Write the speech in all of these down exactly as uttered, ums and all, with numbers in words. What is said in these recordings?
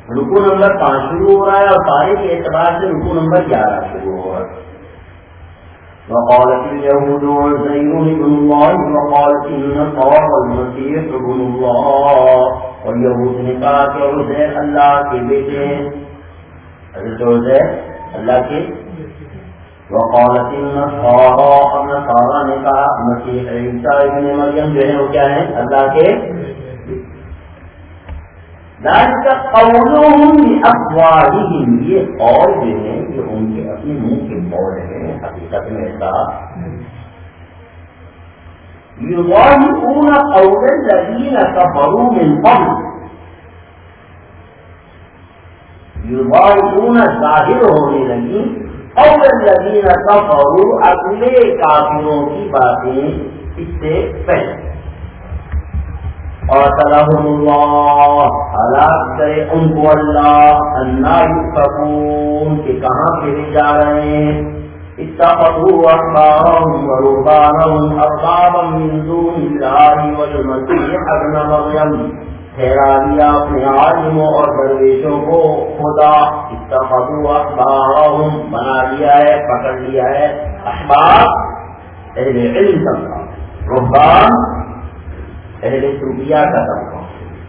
رکو نمبر پانچ شروع ہو رہا ہے اور پارے کے اعتبار سے رکو نمبر گیارہ شروع ہو رہا ہے. وقالت اليهود عزير ابن الله وقالت النصارى المسيح ابن الله. اور یہود نے کہا کہ عزیر اللہ کے بیٹے ہیں. حضرت عزیر اللہ کے. وقالت النصارى اور نصارى نے کہا مسیح عیسیٰ ابن مریم جو ہے وہ کیا ہیں اللہ کے. ذالک قولهم بافواہہم یہ قول جو ہے یہ ان کے اپنے منہ کے قول ہیں. حقیقت میں ایسا یظاہرون قول الذین کفروا من قبل. یظاہرون ظاہر ہونے لگی قول الذین کفروا اگلے کافروں کی باتیں اس سے پہلے. قاتلهم اللہ ہلاک کرے ان کو اللہ انا یؤفکون کہ کہاں پھرے جا رہے ہیں. اتخذوا احبارهم ورهبانهم اربابا من دون اللہ والمسیح ابن مریم. ٹھہرا لیا اپنے عالموں اور درویشوں کو خدا. اتخذوا احبارهم بنا لیا ہے پکڑ لیا ہے. احبار اہل علم کا، رہبان اہل صوفیہ کا طبقہ.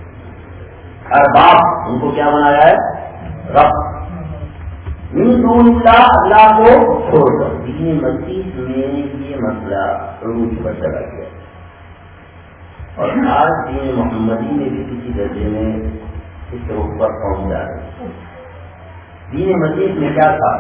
ارباب ان کو کیا بنایا ہے رب. من دون اللہ اللہ کو چھوڑ کر. دین مسیح میں یہ مسئلہ عروج پر چلا گیا اور آج دین محمدی میں بھی کسی درجے میں اس روح پر پہنچ جا رہے. دین مسیح میں کیا تھا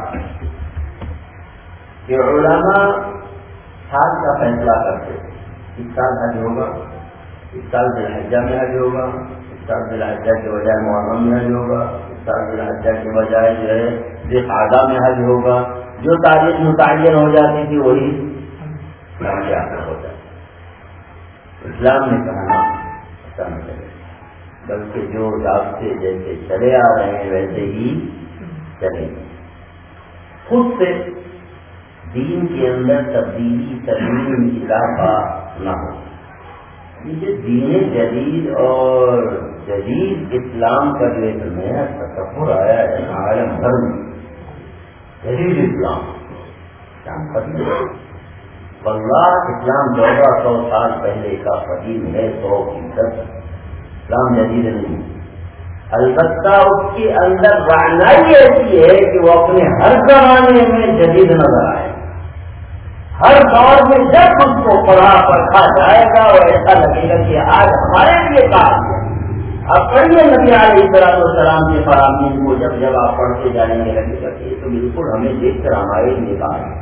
کہ علماء سال کا فیصلہ کرتے تھے. اس سال حج ہوگا، اس سال ذی الحجہ میں حج ہوگا، اس سال ذی الحجہ کے بجائے محرم میں حج ہوگا، اس سال ذی الحجہ کے بجائے جو ہے ذی القعدہ میں حج ہوگا. جو تاریخ متعین ہو جاتی تھی وہی اسلام کے آخر ہو جاتی. اسلام نے کہا ایسا نہ چلے، بلکہ جو راستے جیسے چلے آ رہے ہیں ویسے ہی چلیں گے. خود سے دین کے اندر تبدیلی ترمیم اضافہ نہ ہو. یہ دین جدید اور جدید اسلام کا جو ایک نیا تصور آیا ہے عالم بھر میں، جدید اسلام اسلام قدیم ہے. واللہ اسلام چودہ سو سال پہلے کا قدیم ہے، سو فیصد. اسلام جدید نہیں، البتہ اس کے اندر رعنائی ایسی ہے کہ وہ اپنے ہر زمانے میں جدید نظر آئے. ہر دور میں جب اس کو پڑھا پرکھا جائے گا اور ایسا لگے گا کہ آج ہمارے لیے کام ہے. اب پڑھیے نبی علیہ السلام کے فرامین کو جب جب آپ پڑھتے جائیں گے لگے گا کہ تو بالکل ہمیں دیکھ کر ہمارے لیے کام ہے.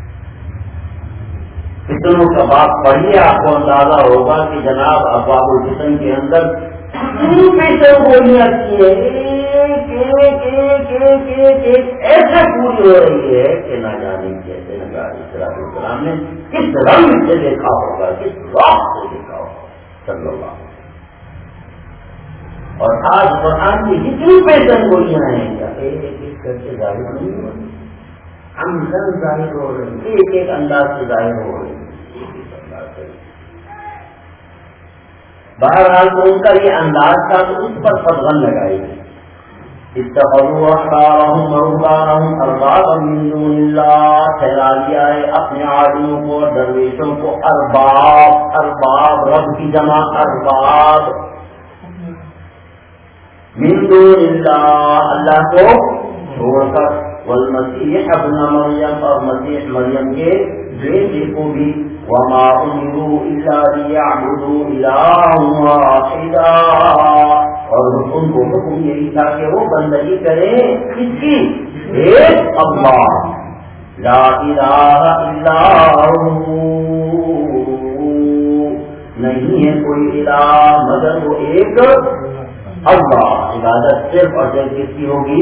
فتنوں کا باب پڑھیے آپ کو اندازہ ہوگا کہ جناب ابواب الفتن کے اندر کتنی پیشن گولیاں کی ہے ایسے پوری ہو رہی ہے کہ نہ جانے کیسے نبی علیہ السلام نے کس رنگ سے دیکھا ہوگا، کس راہ سے دیکھا ہوگا صلی اللہ علیہ وسلم. اور آج قرآن کی جتنی پیشن گولیاں ہیں کیا ایک ایک کر کے ظاہر نہیں ہو رہی، ہم سب ظاہر ہو رہے ہیں، ایک ایک انداز سے ظاہر ہو رہے ہیں. بہرحال تو ان کا یہ انداز تھا تو اس پر فضل لگائی گئی. اتخذوا احبارهم ورهبانهم اربابا من دون اللہ. ٹھہرا لیا ہے اپنے عالموں کو اور درویشوں کو ارباب. ارباب رب کی جمع ارباب. من دون اللہ اللہ کو چھوڑ کر. والمسیح ابن مریم اور مسیح مریم کے بیٹے کو بھی. وما امروا الا ليعبدوا الها واحدا. اور ان کو حکم یہی تھا کہ وہ بندگی کریں کس کی؟ ایک اللہ، لا الہ الا ہو. نہیں ہے کوئی الہ مگر وہ ایک اللہ. عبادت صرف اور صرف کس کی ہوگی؟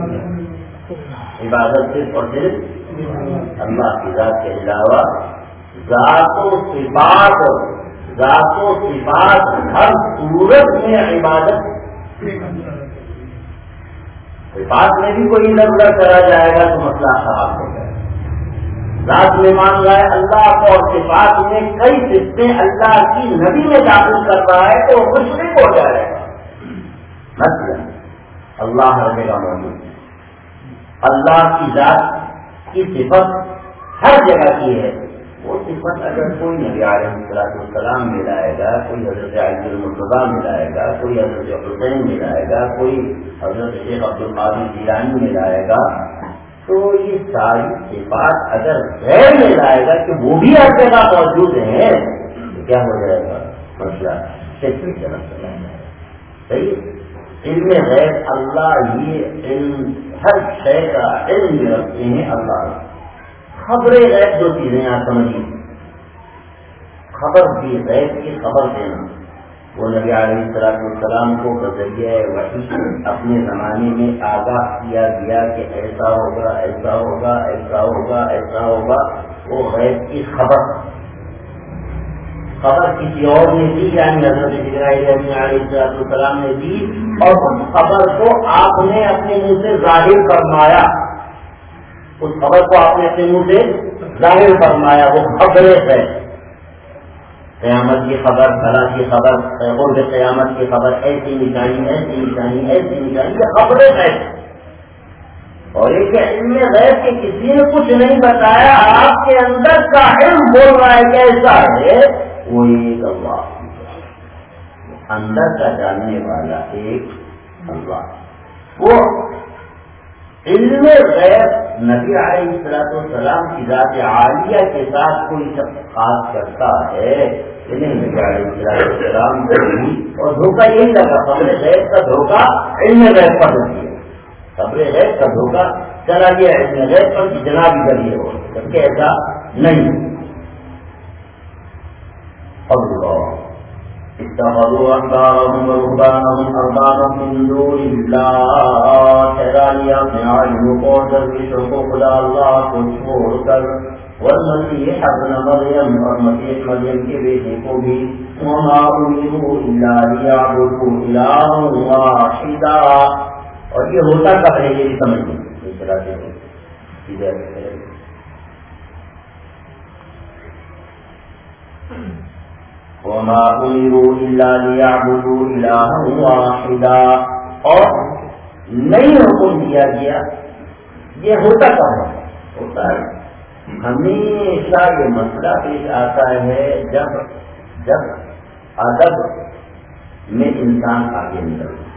عبادت صرف اور صرف اللہ کی ذات کے علاوہ. ذات و صفات ذات و صفات ہر صورت میں عبادت. صفات میں بھی کوئی ادھر ادھر کرا جائے گا تو مسئلہ خراب ہو جائے گا. ذات میں مان رہا ہے اللہ کو اور صفات میں کئی صفتیں اللہ کی نبی میں داخل کر رہا ہے تو وہ مشرک ہو جائے گا. مثلا اللہ ہر جگہ موجود ہے. اللہ کی ذات کی صفت ہر جگہ کی ہے. وہ صفت اگر کوئی نبی علیہ الصلوۃ والسلام ملائے گا, کوئی حضرت علی المرتضیٰ ملائے گا, کوئی حضرت حسین ملائے گا, کوئی حضرت شیخ عبد القادر جیلانی ملائے گا, تو یہ ساری صفات اگر غیر ملائے گا کہ وہ بھی ہر جگہ موجود ہیں, تو کیا ہو جائے گا مسئلہ کیسے چلا چلا جائے. صحیح. علم غیب اللہ یہ علم ہر شے کا علم رکھتے ہیں اللہ. خبر غیب دو چیزیں آپ سمجھیے. خبر بھی غیب کی خبر دینا, وہ نبی علیہ الصلوۃ والسلام کو بذریعہ وحی اپنے زمانے میں آگاہ کیا گیا کہ ایسا ہوگا ایسا ہوگا ایسا ہوگا ایسا ہوگا. وہ غیب کی خبر خبر کسی اور نے دی, یعنی حضرت جبرائیل علیہ السلام نے دی, اور اس خبر کو آپ نے اپنے منہ سے ظاہر فرمایا. اس خبر کو آپ نے اپنے منہ سے ظاہر فرمایا. وہ خبر ہے. قیامت کی خبر, بھلا کی خبر, قرب قیامت کی خبر, ایسی نشانی ایسی نشانی ایسی نشانی, یہ خبریں ہے. اور ایک علم غیب کہ کسی نے کچھ نہیں بتایا, آپ کے اندر کا علم بول رہا ہے کیسا ہے, وہ ایک اللہ, اندر کا جاننے والا ایک اللہ. وہ علم غیب نبی علیہ الصلوۃ والسلام کی ذات عالیہ کے ساتھ کوئی شخص خاص کرتا ہے, لیکن نبی علیہ الصلوۃ والسلام کو بھی. اور دھوکہ یہی لگا, خبر غیب کا دھوکہ علم غیب پر نہیں ہے. خبر غیب کا دھوکہ چلا گیا علم غیب پر کہ جناب کریے ہو, جبکہ ایسا نہیں. اللہ اتخذوا احبارهم ورهبانهم اربابا من دون الله, خیرالیہ میں عالم کو درویشوں کو خدا اللہ کو چھوڑ کر, والمسیح ابن مریم اور مسیح مریم کے بیٹے کو بھی, وما امروا الا ليعبدوا الها واحدا. اور یہ ہوتا کب ہے یہ بھی سمجھیں, یہ چلاتے ہیں ادھر وما امروا الا ليعبدوا الها واحدا. اور نہیں حکم دیا گیا, یہ ہوتا کب ہے, ہوتا ہے ہمیشہ یہ مسئلہ پیش آتا ہے جب جب ادب میں انسان آگے نکلتا ہے.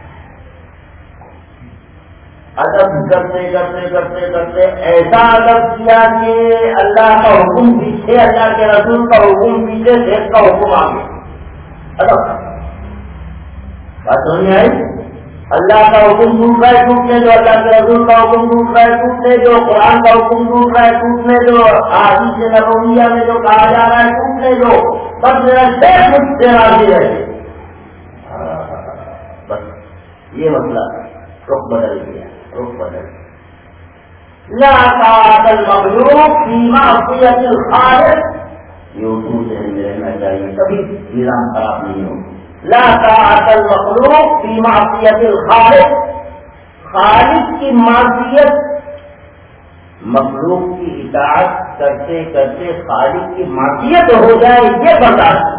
ادب کرتے کرتے کرتے کرتے ایسا ادب کیا کہ اللہ کا حکم پیچھے, اللہ کے رسول کا حکم پیچھے, دیش کا حکم آگے. ادب بات سمجھ آئی. اللہ کا حکم ٹوٹ رہا ہے ٹوٹنے دو, اللہ کے رسول کا حکم ٹوٹ رہا ہے ٹوٹنے دو, قرآن کا حکم ٹوٹ رہا ہے ٹوٹنے دو, حدیث نبویہ میں جو کہا جا رہا ہے ٹوٹنے دو. بس میرا شیخ مجھ سے راضی رہے. بس یہ مسئلہ رخ بدل گیا, رخ بدل. لا طاعة المخلوق في معصية الخالق, یہ اصول سے رہنا چاہیے, کبھی نظام خراب نہیں ہو. لا طاعة المخلوق في معصية الخالق, خالق کی معصیت مخلوق کی اطاعت کرتے کرتے خالق کی معصیت ہو جائے, یہ برداشت.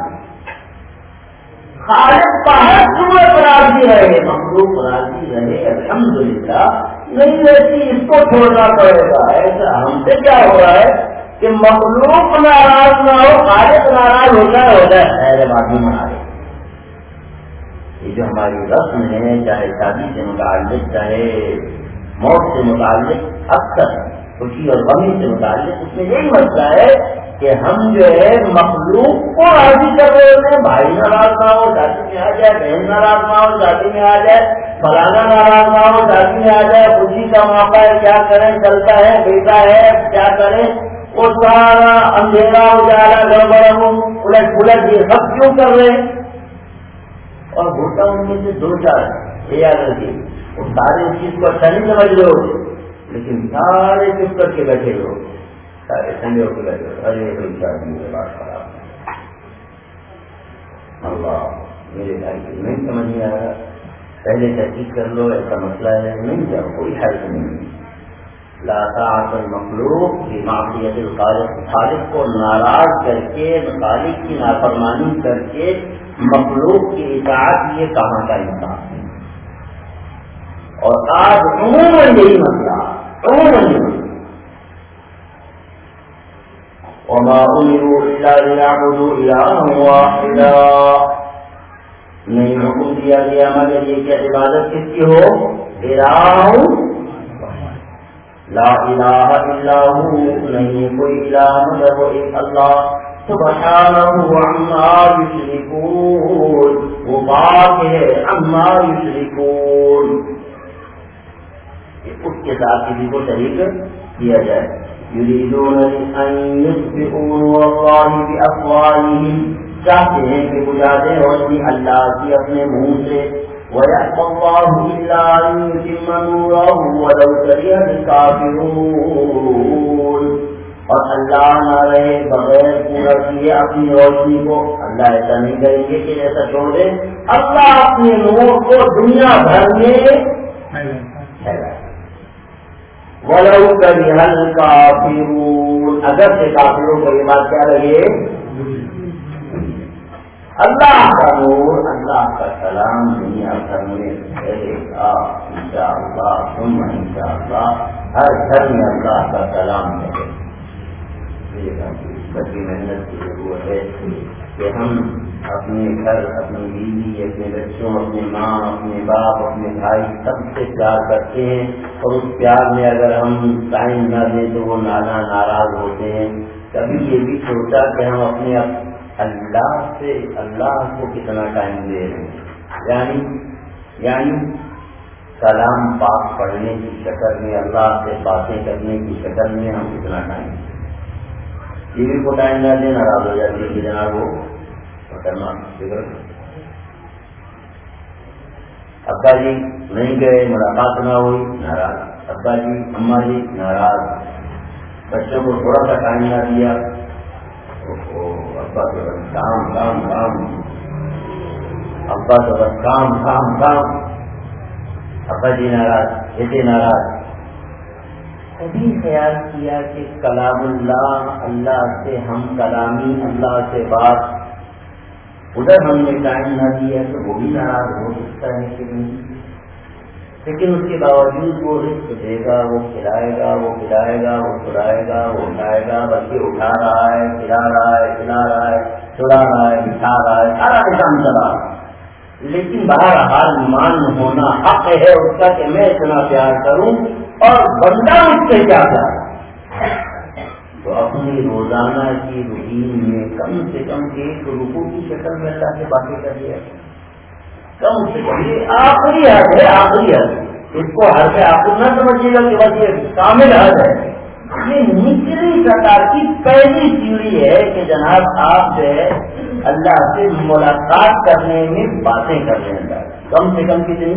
خالق باہر صورت راضی رہے, مخلوق راضی رہے, الحمدللہ. نہیں رہتی اس کو چھوڑنا پڑے گا. ایسا ہم سے کیا ہو رہا ہے کہ مخلوق ناراض نہ ہو, خالق ناراض ہوتا ہے, ہو جائے خیر بات نہیں منا رہے. یہ جو ہماری رسم ہے, چاہے شادی سے متعلق چاہے موت سے متعلق, اکثر خوشی اور غمی سے متعلق, اس میں یہی مسئلہ ہے کہ ہم جو ہے مخلوق کو راضی کر رہے ہوتے ہیں. بھائی ناراض نہ ہو شادی میں آ جائے, بہن ناراض نہ ہو شادی میں آ جائے, فلانا ناراض نہ ہو شادی میں آ جائے, خوشی کا موقع ہے, کیا کریں, چلتا ہے, بیٹا ہے, کیا کریں. وہ سارا اندھیرا اجالا گڑبڑ الٹ پلٹ یہ سب کیوں کر رہے ہیں. اور ہوتا ان میں سے دو چار یہ یاد رکھیے, وہ سارے اس چیز کو اچھا نہیں سمجھ رہے ہو, لیکن سارے چپ کر کے بیٹھے ہو, سارے ٹھنڈے ہو کے بیٹھے ہو. ارے کوئی شادی میں بات خراب, اللہ میرے بھائی کو نہیں سمجھ نہیں آ رہا, پہلے تحقیق کر لو, ایسا مسئلہ ہے نہیں جاؤ, کوئی حل نہیں. لا طاعة المخلوق في معصیت الخالق, خالق کو ناراض کر کے, خالق کی نافرمانی کر کے مخلوق کی اطاعت, یہ کہاں کا انصاف ہے. اور آج عموماً یہی مسئلہ عموماً یہی مسئلہ وما امروا الا ليعبدوا الها واحدا، نہیں حکم دیا گیا مگر یہ کہ عبادت کس کی ہو؟ الہ لا الہ الا ہو، نہیں کوئی الہ مگر وہ ایک اللہ، سبحانہ عما یشرکون، وہ پاک ہے عما یشرکون، اس کے ساتھ کسی کو شریک کیا جائے. یریدون ان یسبقوا نور اللہ بافواہہم، چاہتے ہیں کہ بجا دیں روشنی اللہ کی اپنے منہ سے، وَيَأْبَى اللَّهُ إِلَّا أَن يُتِمَّ نُورَهُ وَلَوْ كَرِهَ الْكَافِرُونَ، اور اللہ نہ رہے بغیر پورا کیے اپنی روشنی کو. اللہ ایسا نہیں کریں گے کہ ایسا چھوڑ دے، اللہ اپنے نور کو دنیا بھر میں پھیلائے. وَلَوْ كَرِهَ الْكَافِرُونَ، اگر سے کافروں کو یہ بات کیا لگے، اللہ کا نور اللہ کا کلام دنیا بھر میں پھیلے گا انشاءاللہ ثم انشاءاللہ، ہر گھر میں اللہ کا کلام پھیلے. بڑی محنت کی ضرورت ہے کہ ہم اپنے گھر، اپنی بیوی، اپنے بچوں، اپنے ماں، اپنے باپ، اپنے بھائی سب سے پیار کرتے ہیں، اور اس پیار میں اگر ہم ٹائم نہ دیں تو وہ نانا ناراض ہوتے ہیں. کبھی یہ بھی سوچا کہ ہم اپنے اللہ سے اللہ کو کتنا ٹائم دے رہے ہیں، یعنی یعنی کلام پاک پڑھنے کی شکل میں، اللہ سے باتیں کرنے کی شکل میں ہم کتنا ٹائم دیں. ٹی وی کو ٹائم نہ دیں ناراض ہو جاتی ہے کہ جناب وہ کرنا فکر. ابا جی نہیں گئے، ملاقات نہ ہوئی، ناراض. ابا جی اماں جی ناراض. بچوں کو تھوڑا سا ٹائم نہ دیا، ابا تو بس کام کام کام، ابا تو بس کام کام کام، ابا جی ناراض، بیٹے ناراض. کبھی خیال کیا کہ کلام اللہ، اللہ سے ہم کلامی، اللہ سے بات، ادھر ہم نے ٹائم نہ دیا تو وہ بھی ناراض ہو سکتا ہے کہ نہیں؟ لیکن اس کے باوجود وہ رزق دے گا، وہ کھلائے گا، وہ پلائے گا، وہ سلائے گا، وہ اٹھائے گا، بلکہ اٹھا رہا ہے، کھلا رہا ہے، کھلا رہا ہے، سلا رہا ہے، بٹھا رہا ہے، سارا نظام چلا رہا ہے. لیکن بہرحال مان ہونا حق ہے اس کا کہ میں اتنا پیار کروں اور بندہ مجھ سے کیا پیار. تو اپنی روزانہ کی روٹین میں کم سے کم ایک رکوع کی شکل میں اللہ سے باتیں کر لیا، کم سے کم. یہ آخری حد ہے، آخری حد. اس کو حد سے آخر نہ سمجھیے گا کہ بس یہ کامل حد ہے. یہ نچلی سطح کی پہلی سیڑھی ہے کہ جناب آپ جو ہے اللہ سے ملاقات کرنے میں باتیں کر لیں. اللہ کم سے کم کتنی؟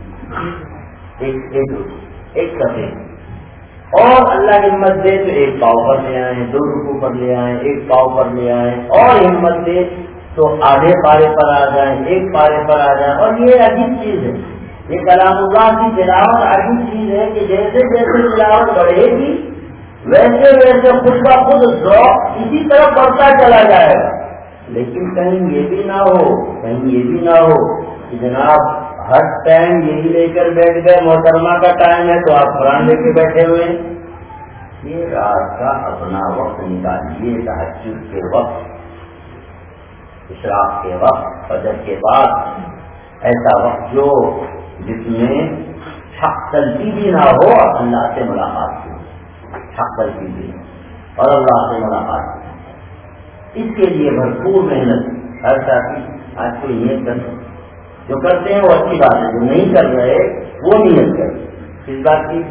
ایک ایک ایک سفے. اور اللہ ہمت دے تو ایک پاؤ پر لے آئیں، دو رکوع پر لے آئیں، ایک پاؤ پر لے آئیں، اور ہمت دے تو آدھے پارے پر آ جائیں، ایک پارے پر آ جائیں. اور یہ عجیب چیز ہے، یہ کلام اللہ کی تلاوت عجیب چیز ہے کہ جیسے جیسے تلاوت بڑھے گی ویسے ویسے خود کا خود ذوق اسی طرح بڑھتا چلا جائے گا. لیکن کہیں یہ بھی نہ ہو، کہیں یہ بھی نہ ہو کہ جناب ہر ٹائم یہی لے کر بیٹھ گئے، محترمہ کا ٹائم ہے تو آپ قرآن لے کے بیٹھے ہوئے. یہ رات کا اپنا وقت نکالیے، تہجد کے وقت، اشراق کے وقت، فجر کے بعد، ایسا وقت جو جس میں حق تلفی بھی نہ ہو اور اللہ سے ملاقات ہو، حق تلفی بھی اور اللہ سے ملاقات ہو. اس کے لیے بھرپور محنت ہر ساتھی آج کوئی نیت کر سکتے. جو کرتے ہیں وہ اچھی بات ہے، جو نہیں کر رہے وہ نیت کریں. کس بات کی؟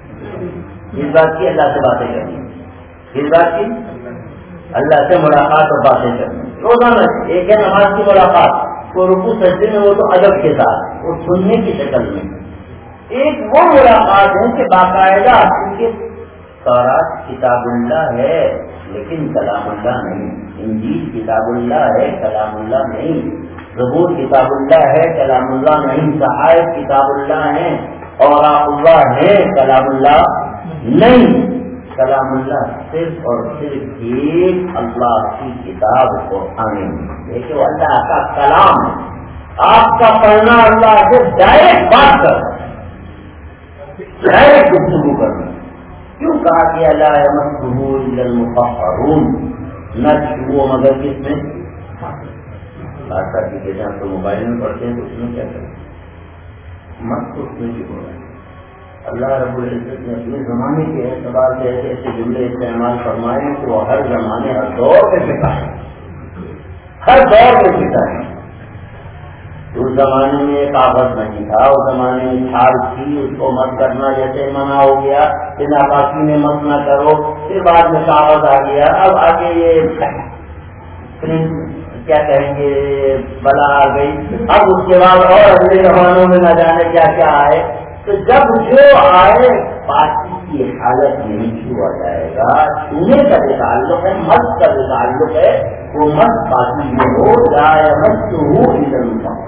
اس بات کی اللہ سے باتیں کرنی. کس بات کی؟ اللہ سے ملاقات اور باتیں کرنی. روزانہ ایک ہے نماز کی ملاقات، وہ رکوع سجدے میں وہ تو ادب کے ساتھ، وہ سننے کی شکل میں. ایک وہ ملاقات ہے کہ باقاعدہ کیونکہ تورات کتاب اللہ ہے لیکن کلام اللہ نہیں، انجیل کتاب اللہ ہے کلام اللہ نہیں، زبور کتاب اللہ ہے کلام اللہ نہیں، صحائف کتاب اللہ ہیں، اوراق اللہ ہے کلام اللہ نہیں. کلام اللہ صرف اور صرف ایک اللہ کی کتاب کو آنے میں کہ وہ اللہ کا کلام ہے. آپ کا پڑھنا اللہ سے ڈائریکٹ بات کر، ڈائریکٹ گفتگو کرنا. کیوں کہا کہ لا یمسہ الا المطہرون، نہ چھو مگر کس میں؟ بات کرتی کہتے ہیں ہم تو موبائل میں پڑھتے ہیں تو اس میں کیا کریں، مت تو اس میں چھو رہا ہے. اللہ رب العزت نے اپنے زمانے کے اعتبار سے ایسے ایسے جملے استعمال فرمائے تو ہر زمانے ہر دور میں پٹائے، ہر دور میں پٹائے. اس زمانے میں کاغذ نہیں تھا، اس زمانے میں چھاڑ تھی، اس کو مت کرنا جیسے منع ہو گیا، بنا باقی میں مت نہ کرو، پھر بعد میں کاغذ آ گیا، اب آگے یہ کیا کہیں گے بلا آ گئی، اب اس کے بعد اور اگلے زمانوں میں نہ جانے کیا کیا آئے. تو جب جو آئے باقی کی حالت نہیں چھوا جائے گا. چھونے کا جو تعلق ہے، مت کا جو تعلق ہے، وہ مت باقی میں ہو جائے، مت تو ہو ادھر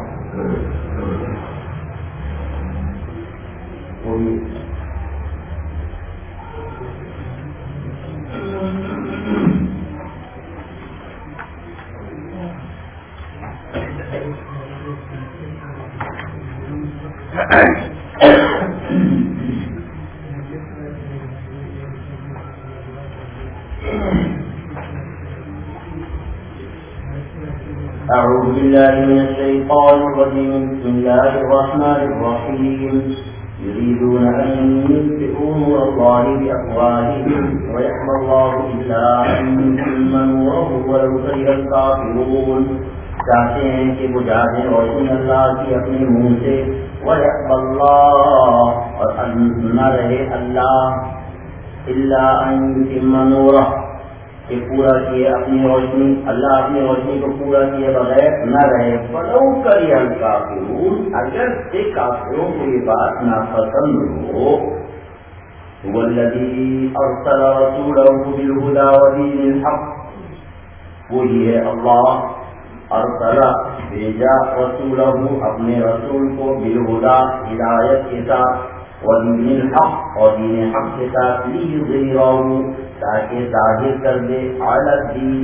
أعوذ بالله من الشيطان الرجيم. بسم الله الرحمن الرحيم. يريدون أن يطفئوا نور الله بأفواههم ويأبى الله إلا أن يتم نوره ولو كره الكافرون. چاہتے ہیں کہ بجھا دیں روشنی اللہ کی اپنے منہ سے، وَيَأْبَى اللَّهُ، اور نہ رہے اللہ، إِلَّا أَن يُتِمَّ نُورَهُ، کہ پورا کیے اپنی روشنی، اللہ اپنی روشنی کو پورا کیے بغیر نہ رہے. وَلَوْ كَرِهَ الْكَافِرُونَ، اگر سے کافروں کو یہ بات ناپسند ہو. هُوَ الَّذِي أَرْسَلَ رَسُولَهُ بِالْهُدَى وَدِينِ الْحَقِّ، وہی ہے اللہ ارسل بھیجا رسولہ اپنے رسول کو بالہدا ہدایت کے ساتھ، ودین الحق اور دین حق کے ساتھ، لیظہرہ تاکہ ظاہر کر دے علی الدین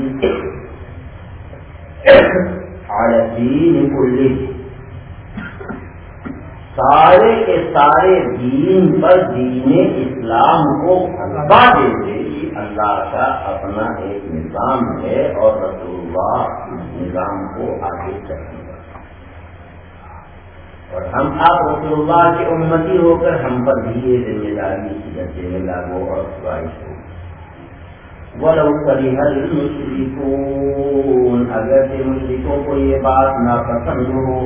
علی الدین کلہ، سارے کے سارے دین پر دین اسلام کو غلبہ دے دے. اللہ کا اپنا ایک نظام ہے اور رسول اللہ نظام کو آگے چلنے گا. اور ہم آپ رسول اللہ کے امتی ہو کر ہم پر بھی یہ ذمہ داری کی جاتے ہیں لاگو اور خواہش ہو. وَلَوْ كَرِهَ الْمُشْرِكُونَ، اگر کہ مشرکوں کو یہ بات ناپسند ہو.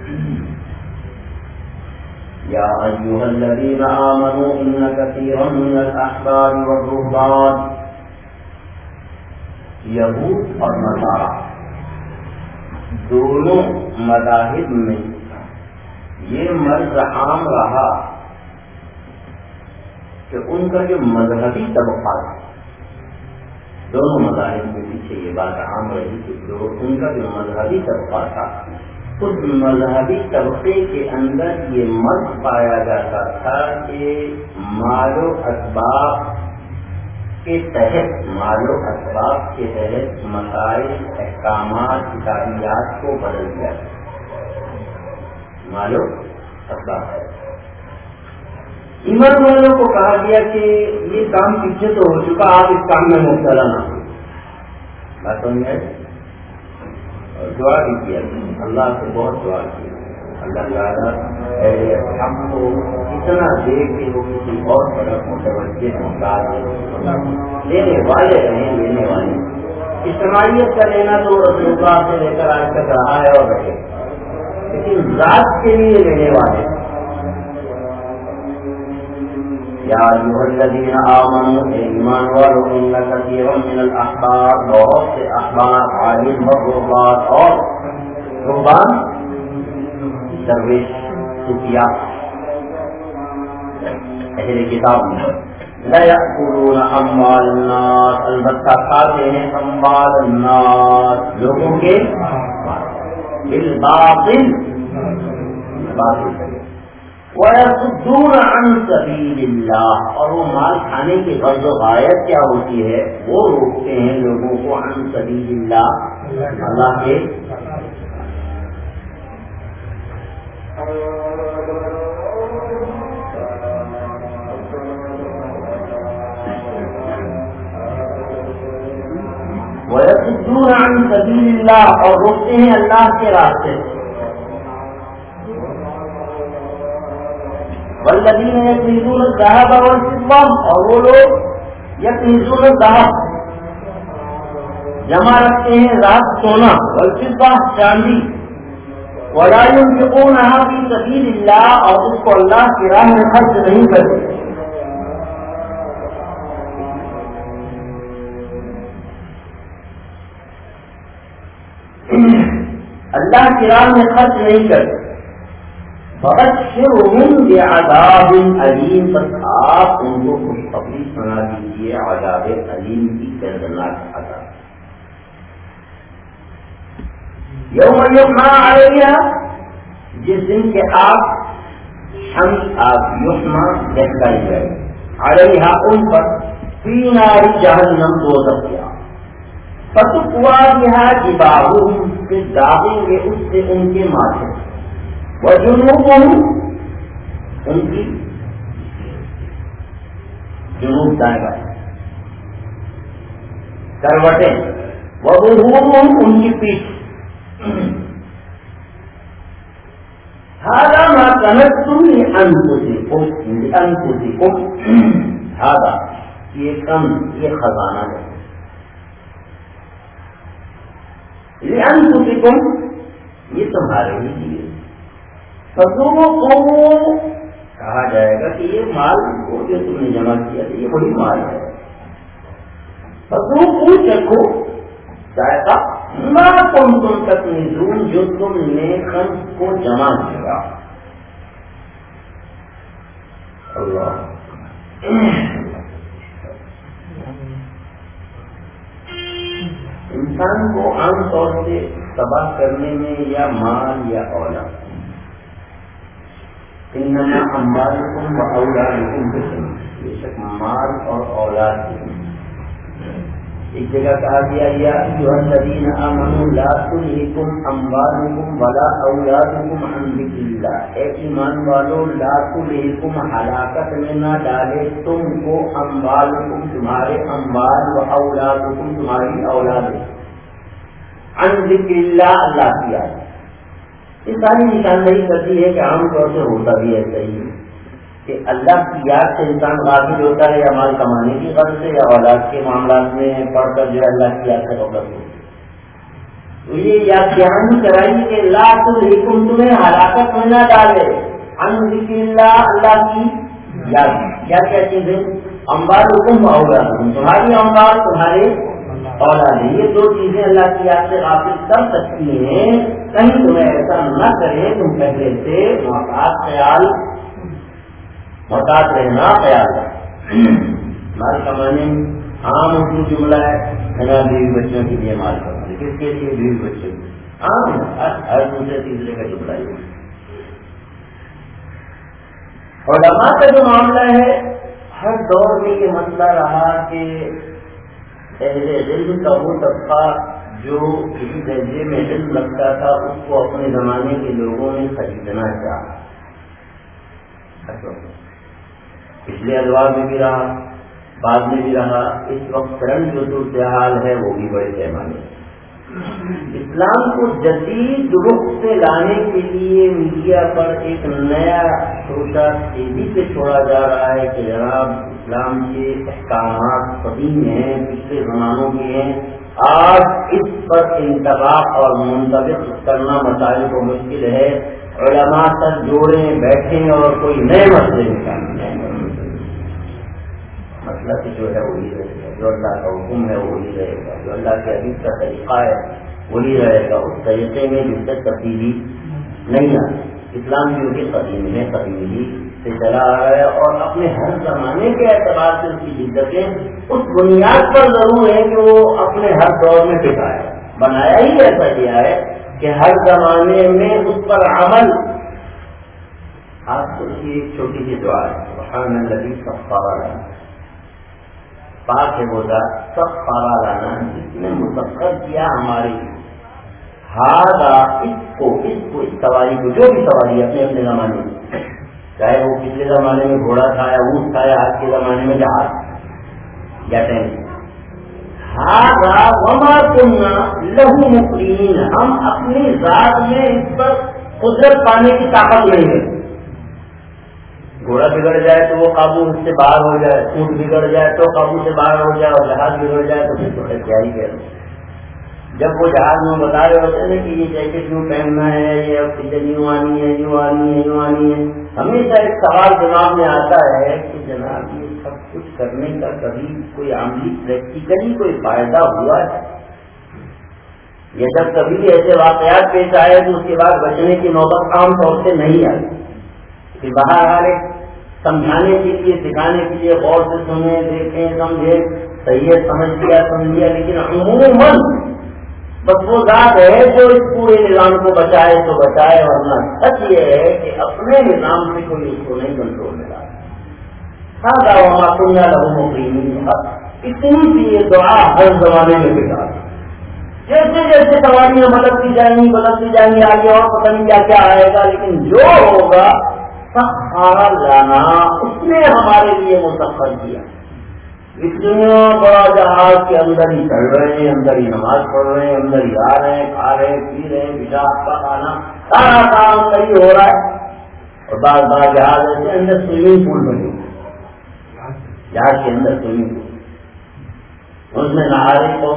یا ایھا الذین آمنوا ان کثیرا من الاحبار والرہبان، یہود اور نصارہ دونوں مذاہب میں یہ مرض عام رہا کہ ان کا جو مذہبی طبقہ تھا، دونوں مذاہب کے پیچھے یہ بات عام رہی کہ جو ان کا جو مذہبی طبقہ تھا، اس مذہبی طبقے کے اندر یہ مرض پایا جاتا تھا کہ مال و اسباب کے تحت مال و اسباب کے تحت مسائل، احکامات، کتابیات کو بدل دیا. مال و اسباب ایمان والوں کو کہا گیا کہ یہ کام پیچھے تو ہو چکا، آپ اس کام میں مبتلا نہ ہو. بات سمجھ آئی؟ اور دعا بھی کیا، اللہ سے بہت دعا کی، اللہ تعالیٰ ہم کو اتنا دے کہ وہ کسی اور طرف متوجہ محتاج لینے والے رہیں، لینے والے. اجتماعیت کا لینا تو رسول اللہ سے لے کر آج تک رہا ہے اور رہے، لیکن ذات کے لیے لینے والے. یا ایھا الذین آمنوا، ایمان والو، ان کثیرا من الاحبار، بہت سے احبار، عالم والرہبان اور رہبان درویش صوفیاء اہل کتاب میں، لَيَأْكُلُونَ أَمْوَالَ النَّاسِ، البتہ کھاتے ہیں اموال الناس، لوگوں کے بالباطل، باطل سے، وَيَصُدُّونَ عَنْ سَبِيلِ اللَّهِ، اور وہ مال کھانے کی غرض و غایت کیا ہوتی ہے؟ وہ روکتے ہیں لوگوں کو عن سبیل اللہ، اللہ کے سبیل اللہ، اور روکتے ہیں اللہ کے راستے سے. والذین یکنزون الذهب والفضة، اور وہ لوگ یکنزون الذهب جمع رکھتے ہیں ذهب سونا، والفضة چاندی، ولا ينفقونها في سبيل الله، اور اس کو اللہ کی راہ میں خرچ نہیں کرتے. اللہ کی راہ میں خرچ نہیں کرتے. فبشرهم بعذاب علیم، بس آپ ان کو خوشخبری سنا دیجیے عذاب علیم کی، دردناک عذاب. یوم یحمى علیہا، جس دن کے آپ شمس آپ یحمى دہلائی جائے علیہا ان پر، فی نار جہنم دوزخ کی آگ، فتقوی بہا جباہہم، پھر داغیں گے اس سے ان کے ماتھے، وجنوبہم، ان کی جنوب دائیں بائیں کروٹیں، وظہورہم، ان کی پیٹھ. هذا ما كنزتم لأنفسكم لأنفسكم، هذا یہ کنز، یہ خزانہ ہے. لأنفسكم، یہ تمہارے لیے. فذوقوا، کہا جائے گا کہ یہ مال کو جو تم نے جمع کیا یہ وہی مال ہے. فذوقوا، چکھو ذائقہ، ما کنتم تکنزون، جو تم نے کنز کو جمع کیا. اللہ انسان کو عام طور سے تباہ کرنے میں یا مال یا اولاد، انما اموالکم و اولادکم فتنہ، بے شک مال اور اولاد فتنہ. ایک جگہ کہا گیا یا ایھا الذین آمنوا لا تلہکم اموالکم ولا اولادکم عن ذکر اللہ، اے ایمان والو لا تلہکم، ہلاکت میں نہ ڈالے تم کو، اموالکم تمہارے اموال، و اولادکم تمہاری اولاد، عن ذکر اللہ اللہ کی یاد. یہ ساری نشاندہی کرتی ہے کہ عام طور سے ہوتا بھی ایسا ہی ہے کہ اللہ کی یاد سے انسان غافل ہوتا ہے، یا مال کمانے کی غرض سے، یا اولاد کے معاملات میں پڑھ کر جو ہے اللہ کی یاد سے غفلت ہوتی ہے. تو یہ یاد دہانی کرائی کہ لا تلہکم، تمہیں ہلاکت میں نہ ڈالے، عن ذکر اللہ، اللہ کی یاد. کیا کیا چیزیں؟ اموالکم و اولادکم، تمہاری اموال تمہارے اولاد. یہ دو چیزیں اللہ کی یاد سے غافل کر سکتی ہیں. کہیں تمہیں ایسا نہ کرے تم پہلے سے محتاط خیال محتاط رہنا خیال ہے. مال کمانے عام اردو جملہ ہے، میرا بیوی بچوں کے لیے مال کمانے، کس کے لیے؟ بیوی بچوں کے. عام ہر دوسرے تیسرے کا جملہ ہے. علماء کا جو معاملہ ہے، ہر دور میں یہ مسئلہ رہا کہ اہل علم کا وہ طبقہ جو کسی درجے میں علم رکھتا تھا اس کو اپنے زمانے کے لوگوں نے خریدنا چاہا. پچھلے ادوار میں بھی رہا، بعد میں بھی رہا، اس وقت کرنٹ جو صورتحال ہے وہ بھی بڑے پیمانے. اسلام کو جدید رخ سے لانے کے لیے میڈیا پر ایک نیا شوشہ تیزی سے چھوڑا جا رہا ہے کہ جناب اسلام کے احکامات قدیم ہیں، پچھلے زمانوں کے ہیں. آج اس پر انتباہ اور منطبق کرنا مسائل کو مشکل ہے. علماء سب جوڑیں بیٹھیں اور کوئی نئے مسئلے نکالیں. مسئلہ جو ہے وہی رہے گا، جو اللہ کا حکم ہے وہی رہے گا، جو اللہ کے حدیث کا طریقہ ہے وہی رہے گا. اس طریقے میں جدت تبدیلی نہیں آتی. اسلام جو کہ قدیم ہے، قدیمی سے چلا آ رہا ہے، اور اپنے ہر زمانے کے اعتبار سے اس کی جدتیں اس بنیاد پر ضرور ہے کہ وہ اپنے ہر دور میں ٹکا ہے. بنایا ہی ایسا کیا ہے کہ ہر زمانے میں اس پر عمل. آپ کو ایک چھوٹی سی دعا ہے، سبحان الذی سخر لنا، پاک ہے وہ ذات، سخر لنا، جس نے مسخر کیا ہمارے لیے، ہذا، اس کو اس کو اس سواری کو، جو بھی سواری اپنے اپنے زمانے میں، چاہے وہ پچھلے زمانے میں گھوڑا تھا یا اونٹ تھا یا آج کے زمانے میں جہاز یا ٹینک، ہاذا وما كنا له مقرنين، ہم اپنی ذات میں اس پر قدرت پانے کی طاقت نہیں ہے. گھوڑا بگڑ جائے تو وہ قابو سے باہر ہو جائے، اونٹ بگڑ جائے تو قابو سے باہر ہو جائے، اور جہاز بگڑ جائے تو پھر تو کیا ہی کہہ. جب وہ جہاز میں بتا رہے ہوتے ہیں کہ یہ جیکٹ یوں پہننا ہے، یہ آکسیجن یوں آنی ہے، یوں آنی ہے، یوں آنی ہے، ہمیشہ ایک سوال دماغ میں آتا ہے کہ جناب یہ سب کچھ کرنے کا کبھی کوئی عملی پریکٹیکلی کوئی فائدہ ہوا ہے؟ یہ جب کبھی ایسے واقعات پیش آئے تو اس کے بعد بچنے کی نوبت عام طور سے نہیں آئی. کہ باہر آ رہے سمجھانے کے لیے، سکھانے کے لیے غور سے سنیں، دیکھیں، سمجھیں، صحیح ہے سمجھ لیا سمجھ لیا، لیکن عموماً بس وہ ذات ہے جو اس پورے نظام کو بچائے تو بچائے، ورنہ سچ یہ ہے کہ اپنے نظام سے کوئی اس کو نہیں کنٹرول میں لا. ہاں وما كنا له مقرنين، اتنی سی یہ دعا ہر زمانے میں بتا. جیسے جیسے سواریاں بدلتی جائیں گی بدلتی جائیں گی آگے اور پتہ نہیں کیا کیا آئے گا، لیکن جو ہوگا سخر لنا، اس نے ہمارے لیے مسخر کیا. اتنا بڑا جہاز کے اندر ہی چڑھ رہے ہیں، اندر ہی نماز پڑھ رہے ہیں، اندر ہی آ رہے ہیں، کھا رہے ہیں، پی رہے ہیں، پیشاب کا کھانا سارا کام اندر ہی ہو رہا ہے. اور بعض بعض جہاز ایسے اندر سوئمنگ پول بنے، جہاز کے اندر سوئمنگ پول، اس میں نہا رہے تو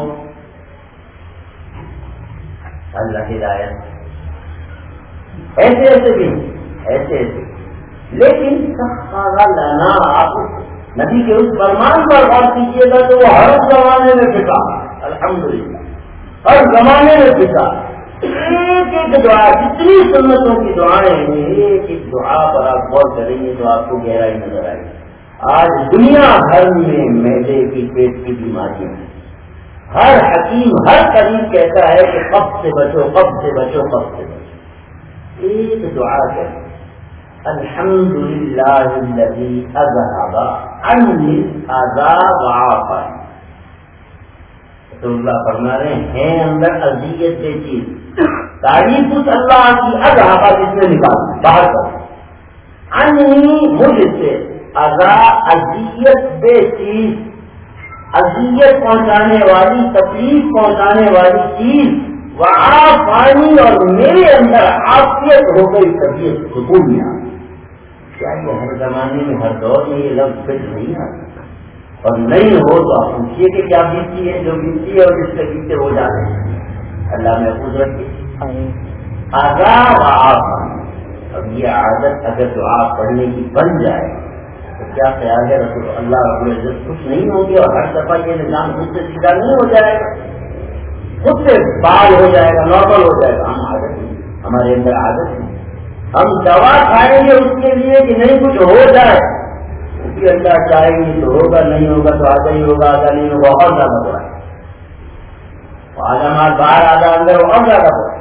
اللہ ہدایت. ایسے ایسے بھی ایسے ایسے لیکن سخر لنا، آپ نبی کے اس فرمان پر غور کیجیے گا تو وہ ہر زمانے میں پھٹا، الحمدللہ ہر زمانے میں پھٹا. ایک ایک دعا، جتنی سنتوں کی دعائیں ہیں، ایک ایک دعا پر آپ غور کریں گے تو آپ کو گہرائی نظر آئے گی. آج دنیا بھر میں معدے کی پیٹ کی بیماریاں ہیں. ہر حکیم ہر قریب کہتا ہے کہ قبض سے بچو، قبض سے بچو، قبض سے بچو. ایک دعا کریں، الحمدللہ الذی اذھب عنی الاذی وعافانی. تو اللہ فرما رہے ہیں اندر اذیت سے چیز، تعریف اس اللہ کی اذھب جس نے نکال باہر کر، عنی مجھ سے، اذی اذیت بے چیز، اذیت پہنچانے والی، تکلیف پہنچانے والی چیز، وعافانی اور میرے اندر عافیت ہو گئی، طبیعت سکون میں آ گئی. کیا یہ ہر زمانے میں ہر دور میں یہ لفظ فٹ نہیں آتا؟ اور نہیں ہو تو آپ پوچھیے کہ کیا بیتی ہے، جو بیتی ہے اور جس سے بیتے ہو جاتے ہیں. اللہ محفوظ رکھے. آگا و آفانی، اب یہ عادت اگر دعا پڑھنے کی بن جائے تو کیا خیال ہے رسول اللہ رب العزت خوش نہیں ہوں گے؟ اور ہر دفعہ یہ نظام خود سے سیدھا نہیں ہو جائے گا، خود سے بال ہو جائے گا، نارمل ہو جائے گا. ہم عادت نہیں، ہمارے اندر عادت نہیں. ہم دوا کھائیں گے اس کے لیے کہ نہیں کچھ ہو جائے، اس کی اللہ چاہے گی تو ہوگا، نہیں ہوگا تو آدھا ہی ہوگا، آدھا نہیں ہوگا اور زیادہ ہوا ہے. آدھا مال باہر آدھا اندر اور زیادہ ہوا ہے.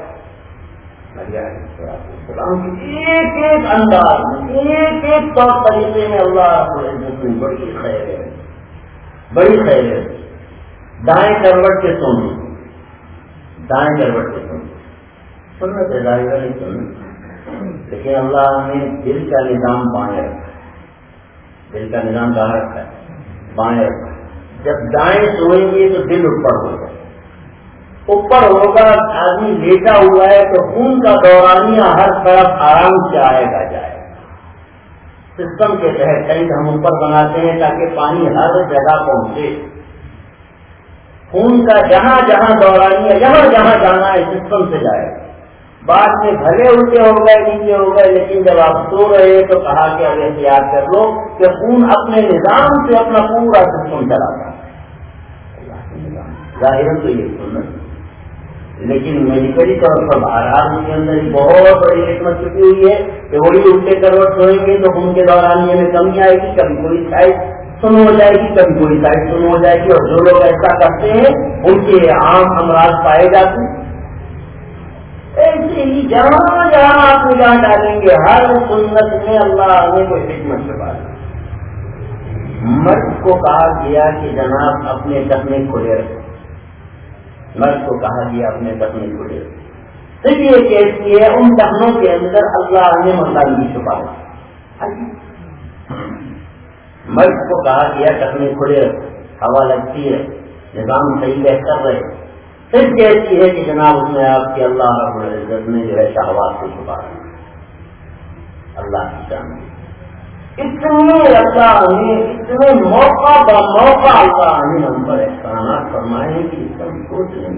ایک ایک انداز میں، ایک ایک طور طریقے میں اللہ بڑی خیر ہے، بڑی خیر ہے. دائیں کروٹ کے سونے، دائیں کروٹ کے سونے سننا چاہیے گا نہیں سننا، لیکن اللہ نے دل کا نظام بائیں رکھا. دل کا نظام کہاں رکھا ہے؟ بائیں رکھا. جب دائیں سوئیں گے تو دل اوپر ہوگا، اوپر ہوگا. آدمی لیٹا ہوا ہے تو خون کا دورانیہ ہر طرف آرام سے آئے گا جائے گا. سسٹم کے تحت ٹینک ہم اوپر بناتے ہیں تاکہ پانی ہر جگہ پہنچے. خون کا جہاں جہاں دورانیہ جہاں جہاں جانا ہے سسٹم سے جائے گا. بعد میں بھلے الٹے ہو گئے نیچے ہو گئے، لیکن جب آپ سو رہے تو کہا کہ اب احتیاط کر لو کہ خون اپنے نظام سے اپنا پورا سسٹم چلاتا ہے. ظاہر تو یہ سننا، لیکن میڈیکلی طور پر بہرحال کے اندر بہت بڑی حکمت چھپی ہوئی ہے کہ وہی الٹے کروٹ سوئیں گے تو خون کے دورانیے میں کمی آئے گی. کبھی کوئی سائڈ سن ہو جائے گی، کبھی کوئی سائڈ سن ہو جائے گی. اور جو لوگ ایسا کرتے ہیں ان کے عام امراض پائے جاتے ہیں. ایسے ہی جہاں جہاں آپ نگاہ ڈالیں گے ہر سنت میں اللہ نے کوئی حکمت چھپا دی. مرد کو کہا گیا کہ جناب اپنے ٹخنے کھلے رکھیں، مرد کو کہا گیا اپنے ٹخنے کھلے رکھیں. صرف یہ کہتی ہے ان ٹخنوں کے اندر اللہ نے مردانگی چھپا دی. مرد کو کہا گیا ٹخنے کھلے رکھیں، ہوا لگتی ہے. نظام صحیح بہتر رہے، صرف کہتی ہے کہ جناب اس میں آپ کی اللہ رب العزت نے جو ہے شہوات کو چھپا دیا. اللہ کی شان اتنے اللہ نے اتنے موقع با موقع اللہ نے ہم پر احسانات فرمائے ہیں کہ اس کا سوچ نہیں.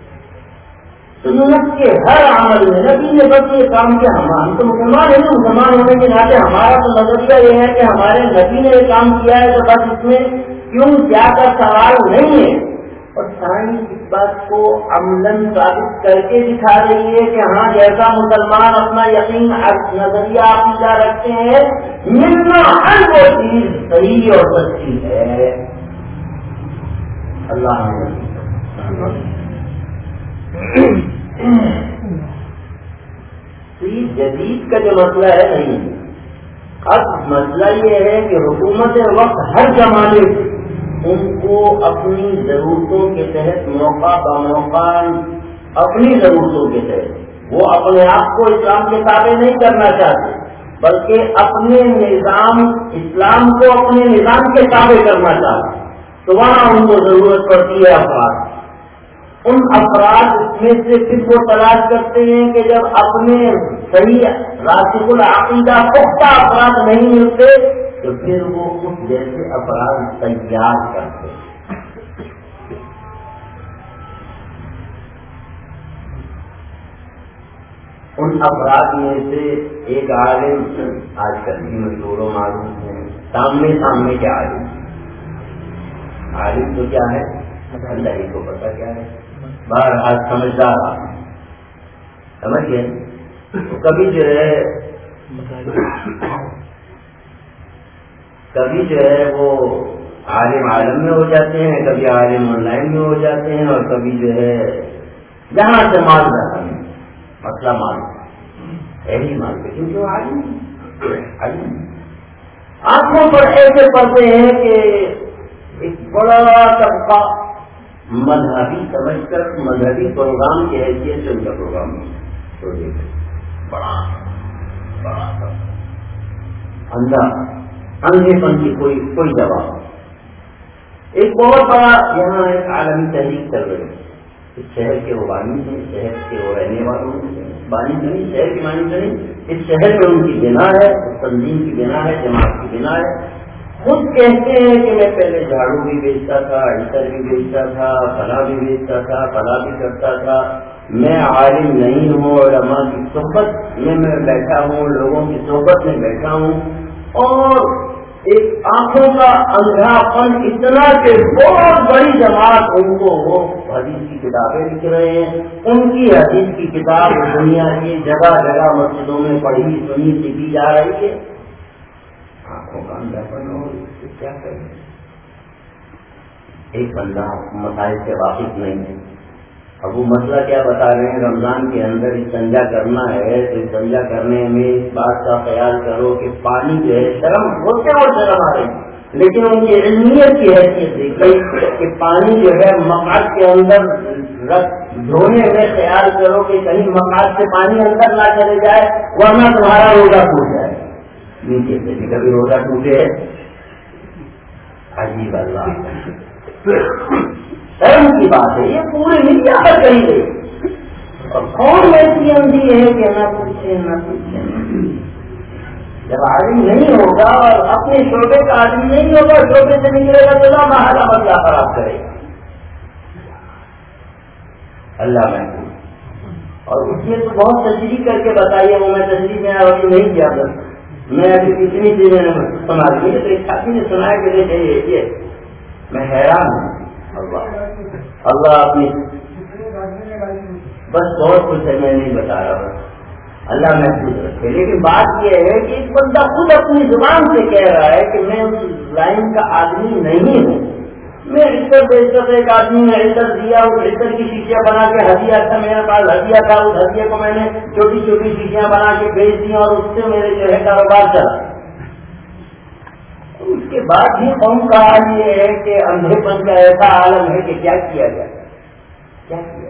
سنت کے ہر عمل میں نبی نے بس یہ کام کیا. ہم تو مسلمان ہیں، مسلمان ہونے کے ناطے ہمارا تو نظریہ یہ ہے کہ ہمارے نبی نے یہ کام کیا ہے تو بس اس میں کیوں کیا کا سوال نہیں ہے. اور سائنس اس بات کو عملاً ثابت کر کے دکھا رہی ہے کہ ہاں جیسا مسلمان اپنا یقین نظریہ عقیدہ رکھتے ہیں، ملنا ہر وہ چیز صحیح اور سچی ہے. اللہ جدید کا جو مسئلہ ہے نہیں. اب مسئلہ یہ ہے کہ حکومت وقت ہر زمانے سے ان کو اپنی ضرورتوں کے تحت موقع بموقع اپنی ضرورتوں کے تحت وہ اپنے آپ کو اسلام کے تابع نہیں کرنا چاہتے، بلکہ اپنے نظام اسلام کو اپنے نظام کے تابع کرنا چاہتے. تو وہاں ان کو ضرورت پڑتی ہے افراد. ان افراد میں سے پھر وہ تلاش کرتے ہیں کہ جب اپنے صحیح راسخ العقیدہ پختہ افراد نہیں ملتے تو پھر وہ اس جیسے افراد تیار کرتے ہیں. ان افراد میں سے ایک عالم آج کل بھی مشہور و معروف ہیں، سامنے سامنے کے عالم. عالم تو کیا ہے اللہ ہی کو پتا کیا ہے. باہر آج سمجھدار سمجھ گئے. تو کبھی جو ہے کبھی جو ہے وہ عالم عالم میں ہو جاتے ہیں، کبھی عالم آن لائن میں ہو جاتے ہیں، اور کبھی جو ہے جہاں سے مال رہتا ہے مسئلہ مال ہے ہی مال پہ، کیونکہ وہ عالم عالم آنکھوں پر ایسے پڑتے ہیں کہ ایک بڑا طبقہ مذہبی سمجھ کر مذہبی پروگرام کی حیثیت سے ان کا پروگرام چھوڑ دیتے. بڑا بڑا اندھا اندھے پن کی کوئی کوئی جواب. ایک بہت بڑا یہاں ایک عالمی تحریک چل رہی ہے. اس شہر کے وہ بانی ہیں، شہر کے وہ رہنے والوں ہیں، بانی سے نہیں شہر کی بانی سے نہیں، اس شہر میں ان کی بنا ہے، اس تنظیم کی بنا ہے، جماعت کی بنا ہے. خود کہتے ہیں کہ میں پہلے جھاڑو بھی بیچتا تھا، عطر بھی بیچتا تھا، فلاں بھی بیچتا تھا، فلاں بھی کرتا تھا. میں عالم نہیں ہوں، علماء کی صحبت میں میں بیٹھا ہوں، لوگوں کی صحبت میں بیٹھا ہوں، اور ایک آنکھوں کا اندھا پن اتنا کہ بہت بڑی جماعت ان کو وہ حدیث کی کتابیں لکھ رہے ہیں. ان کی حدیث کی کتاب دنیا کی جگہ جگہ مسجدوں میں پڑھی سنی سیکھی جا رہی ہے. آنکھوں کا اندھا پن ہو کیا کریں. ایک بندہ مسائل سے واقف نہیں ہے. اب وہ مسئلہ کیا بتا رہے ہیں، رمضان کے اندر استنجا کرنا ہے تو استنجا کرنے میں اس بات کا خیال کرو کہ پانی جو ہے شرم ہوتے اور شرم آ رہی، لیکن ان کی علمیت کی حیثیت دیکھی کہ پانی جو ہے مقعد کے اندر رکھ دھونے میں خیال کرو کہ کہیں مقعد سے پانی اندر نہ چلے جائے ورنہ تمہارا روزہ ٹوٹ جائے. نیچے سے بھی کبھی روزہ ٹوٹے. عجیب اللہ شرم کی بات ہے. یہ پورے میڈیا پر کہی گئی اور کون ایسی اندھی ہے کہ نہ پوچھے نہ پوچھے. جب آدمی نہیں ہوگا اور اپنے شعبے کا آدمی نہیں ہوگا، شعبے سے نکلے گا تو نہ محلہ مسئلہ خراب کرے گا. اللہ محفوظ. اور اس میں تو بہت تشریح کر کے بتائیے، وہ میں تشریح میں ابھی نہیں کیا تھا. میں ابھی کتنی چیزیں سنا دی تو ایک ساتھی نے سنایا کہ نہیں یہ میں حیران ہوں. اللہ اللہ اپنی بس بہت کچھ ہے میں نہیں بتا رہا ہوں. اللہ محفوظ رکھے. لیکن بات یہ ہے کہ ایک بندہ خود اپنی زبان سے کہہ رہا ہے کہ میں اس لائن کا آدمی نہیں ہوں. میں عزت عزت ایک آدمی نے عزت دیا، اس عزت کی شیشیاں بنا کے ہدیہ تھا میرے پاس، ہدیہ تھا، اس ہدیے کو میں نے چھوٹی چھوٹی شیشیاں بنا کے بیچ دی اور اس سے میرے جو ہے کاروبار چلا. اس کے بعد بھی قوم کا حال یہ ہے کہ اندھے پن کا ایسا عالم ہے کہ کیا کیا گیا کیا کیا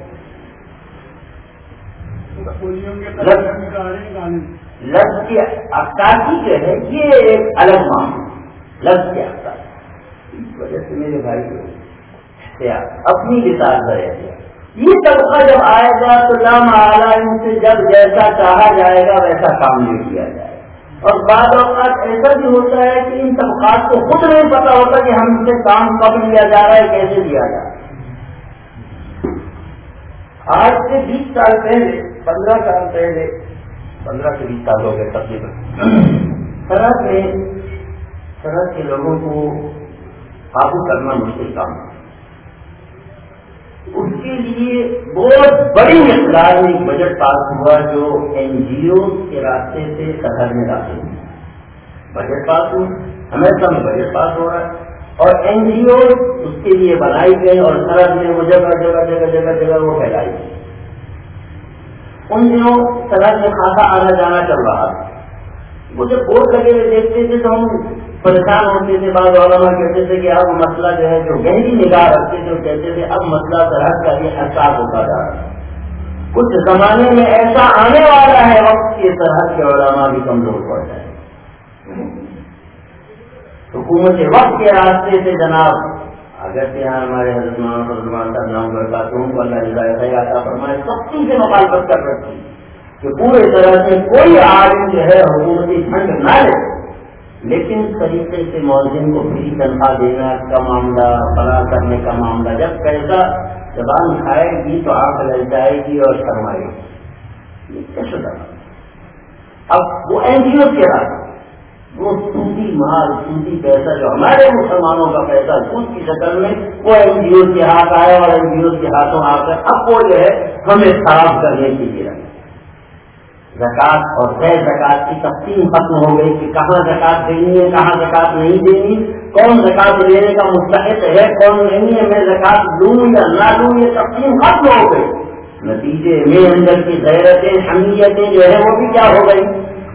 لفظ کی عکاسی جو ہے یہ ایک الگ معاملہ. لفظ کی عکاسی اس وجہ سے میرے بھائی اختیار اپنی کتاب کا اختیار. یہ طبقہ جب آئے گا تو نام اعلیٰ ان سے جب جیسا چاہا جائے گا ویسا کام نہیں کیا جائے گا. اور بعض اوقات ایسا بھی ہوتا ہے کہ ان طبقات کو خود نہیں پتا ہوتا کہ ہم سے کام کب لیا جا رہا ہے, کیسے لیا جا رہا ہے. آج سے بیس سال پہلے, پندرہ سال پہلے, پندرہ سے بیس سال ہو گئے تقریباً, سرحد میں سرحد کے لوگوں کو قابو کرنا مشکل کام ہے. اس کے لیے بہت بڑی مقدار میں ایک بجٹ پاس ہوا جو این جی او کے راستے سے سرحد میں داخل ہوا. بجٹ پاس ہوا, امریکہ میں بجٹ پاس ہو رہا ہے, اور این جی او اس کے لیے بنائی گئی اور سرحد میں وہ جگہ جگہ جگہ جگہ جگہ وہ پھیلائی گئی. ان دنوں سرحد میں خاصا آنا جانا چل رہا تھا. وہ جب بورڈ لگے ہوئے دیکھتے تھے تو ہم پریشان ہوتے تھے. بعض علماء کہتے تھے کہ اب مسئلہ جو ہے جو گہری نگاہ رکھتے تھے وہ کہتے تھے اب مسئلہ سرحد کا بھی احساس ہوتا جا رہا ہے. کچھ زمانے میں ایسا آنے والا ہے وقت کے سرحد کے علماء بھی کمزور پڑ جائے. حکومت وقت کے راستے سے جناب اگر سے یہاں ہمارے حضرت مولانا فضل الرحمان صاحب نام کرتا تو ان کو اللہ رضا خیر عطا فرمائے سختی سے مخالفت کر رکھی کہ پورے طرح سے کوئی عالم جو ہے حکومتی فنڈ نہ لے, لیکن طریقے سے مؤذن کو فری تنخواہ دینا کا معاملہ, فلاح کرنے کا معاملہ, جب پیسہ زبان کھائے گی تو آنکھ لگ جائے گی اور شرمائے گی. یہ کیسے کرنا؟ اب وہ این جی او کے راستے وہ سودی مال, سودی پیسہ جو ہمارے مسلمانوں کا پیسہ سود کی شکل میں وہ این جی او کے ہاتھ آئے اور این جی او کے ہاتھوں آ کر اب وہ جو ہے ہمیں خراب کرنے کے لیے رکھے. زکات اور غیر زکات کی تقسیم ختم ہو گئی کہ کہاں زکات دینی ہے, کہاں زکات نہیں دینی, کون زکات لینے کا مستحق ہے, کون نہیں ہے, میں زکات لوں یا نہ لوں, یہ تقسیم ختم ہو گئی. نتیجے میں اندر کی غیرتیں, حمیتیں جو ہے وہ بھی کیا ہو گئی؟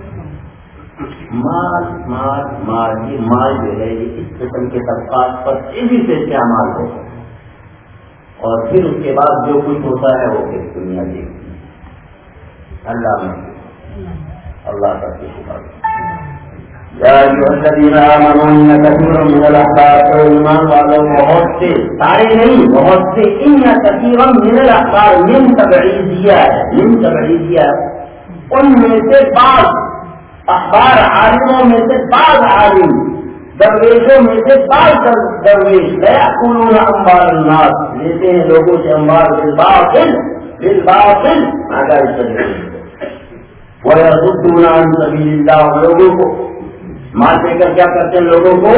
مال مال مال یہ مال جو ہے یہ اس قسم کے طبقات پر تیزی سے استعمال ہوتا ہے, اور پھر اس کے بعد جو کچھ ہوتا ہے وہ پھر دنیا دیکھتی. اللہ میں اللہ کا شکر. یا ایھا الذین آمنوا ان کثیرا من الاحبار, ایمان والوں بہت سے, سارے نہیں بہت سے, ان کثیرا من الاحبار من تبعیضیہ ہے, من تبعیضیہ ان میں سے بعض اخبار عالموں میں سے بعض عالم, درویشوں میں سے بعض درویش یأکلون اموال الناس, لیتے ہیں لوگوں سے اموال بالباطل بالباطل ناجائز طریقے سے, وَيَصُدُّونَ عَن سَبِيلِ اللَّهِ, لوگوں کو مال دے کر کیا کرتے ہیں, لوگوں کو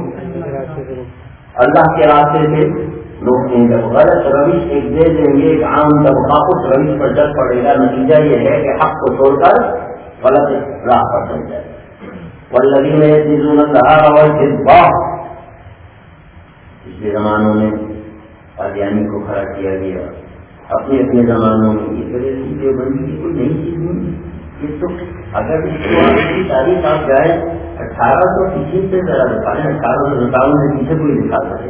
اللہ کے راستے سے روکتے ہیں. جب غلط روش ایک دے دیں گے ایک عام طبقہ اس روش پر چل پڑے گا, نتیجہ یہ ہے کہ حق کو چھوڑ کر غلط راہ پر چل جائے. وَالَّذِينَ يَكْنِزُونَ الذَّهَبَ وَالْفِضَّةَ, پچھلے زمانوں میں قادیانی کو کھڑا کیا گیا, اپنے اپنے زمانوں میں یہ بڑے چیزیں بنی کی کوئی نئی چیز نہیں. یہ تو اگر اس کی تاریخ آپ جائیں اٹھارہ سو پیچھے سے ذرا دکھائیں, اٹھارہ سو ستاون سے پیچھے کوئی دکھا سکے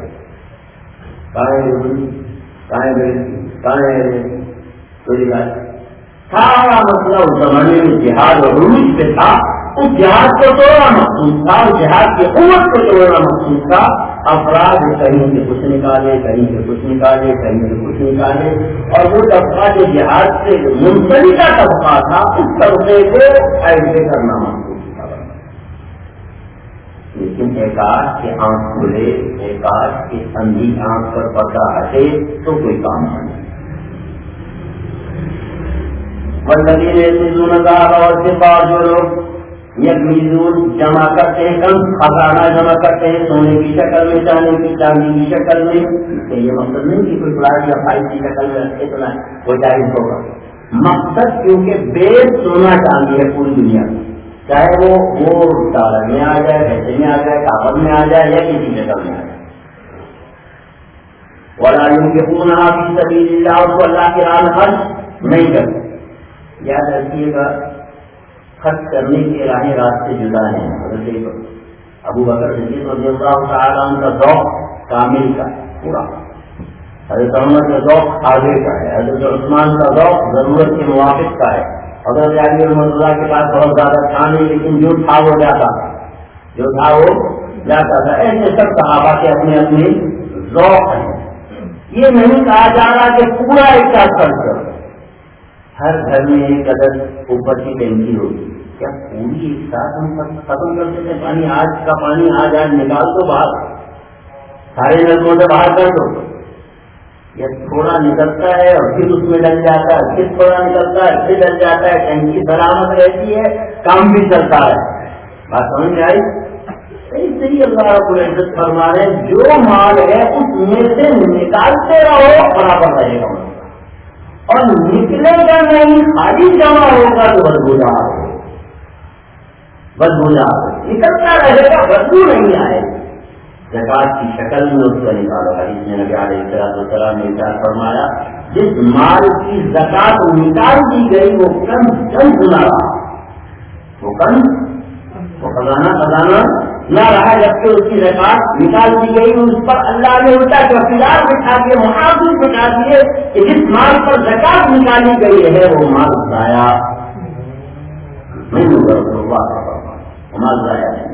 کوئی دکھا سارا مسئلہ اس زمانے میں جہاد اور عروج پہ تھا. اس جہاد کو توڑنا مخصوص تھا, اس جہاد کی قوت کو توڑنا مخصوص تھا. افراد کہیں سے کچھ نکالے, کہیں سے کچھ نکالے, کہیں سے کچھ نکالے, اور وہ طبقہ جو جہاد سے منسلکہ طبقہ تھا اس طبقے کو ایسے کرنا مخصوص تھا. لیکن ایک آٹھ کے آنکھ کھلے, ایک آٹھ کے اندھی آنکھ پر پردہ ہٹے تو کوئی کام نہیں. والذین یکنزون الذهب والفضة, جو لوگ یکنزون جمع کرتے ہیں, کم خزانہ جمع کرتے ہیں سونے کی شکل میں, چاندی کی چاندی کی شکل میں, تو یہ مقصد نہیں کہ کوئی پلاٹ یا فائل کی شکل میں رکھے تو وہ جائز ہوگا. مقصد کیونکہ بیس سونا چاندی ہے پوری دنیا میں, چاہے وہ وہ ڈالر میں آ جائے, پیسے میں آ جائے, کاغذ میں آ جائے یا کسی شکل میں آ جائے. وَلَا يُنْفِقُونَهَا فِي سَبِيلِ اللَّهِ, اس کو اللہ کی راہ میں خرچ نہیں کرتے. یاد رکھیے گا خرچ کرنے کے راہ راستے جدا ہیں. حضرت ابو بکر صدیق رضی اللہ تعالیٰ عنہ کا ذوق کامل کا پورا, حضرت عمر کا ذوق آگے کا ہے, حضرت عثمان کا ذوق ضرورت کے موافق کا ہے, حضرت علی رحمۃ اللہ کے پاس بہت زیادہ تھا نہیں لیکن جو تھا وہ جاتا تھا, جو تھا وہ جاتا تھا. ایسے سب صحابہ کے اپنے اپنے ذوق ہیں. یہ نہیں کہا جا رہا کہ پورا ایک ساتھ خرچ کرو. ہر گھر میں ایک عدد اوپر کی ٹینکی ہوگی، کیا پوری ایک ساتھ ہم ختم کر سکتے پانی؟ آج کا پانی آج آج نکال دو باہر، سارے نلکوں سے باہر کر دو. یہ تھوڑا نکلتا ہے اور پھر اس میں ڈل جاتا ہے، پھر تھوڑا نکلتا ہے پھر ڈل جاتا ہے، ٹینکی سلامت رہتی ہے، کام بھی چلتا ہے. بات سمجھ میں آئی؟ ایسے ہی اللہ رب العزت فرما رہے ہیں جو مال ہے اس میں سے نکالتے رہو برابر رہے گا، اور نکلے گا نہیں خالی جمع ہوگا تو بدبودار ہو، بدبودار نکلتا رہے گا، بدبو نہیں آئے. زکات کی شکل میں اس کو نکالو. حدیث میں نبی علیہ الصلوۃ والسلام نے ارشاد فرمایا جس مال کی زکات نکال دی گئی وہ کنز کنز نہ رہا، وہ کنز وہ خزانہ خزانہ نہ رہا، جبکہ اس کی زکات نکال دی گئی. اس پر اللہ نے الٹا کفیلات بٹھا کے محافظ بٹھا دیے کہ جس مال پر زکات نکالی گئی ہے وہ مال ضائع نہیں ہوگا، مال ضائع نہیں.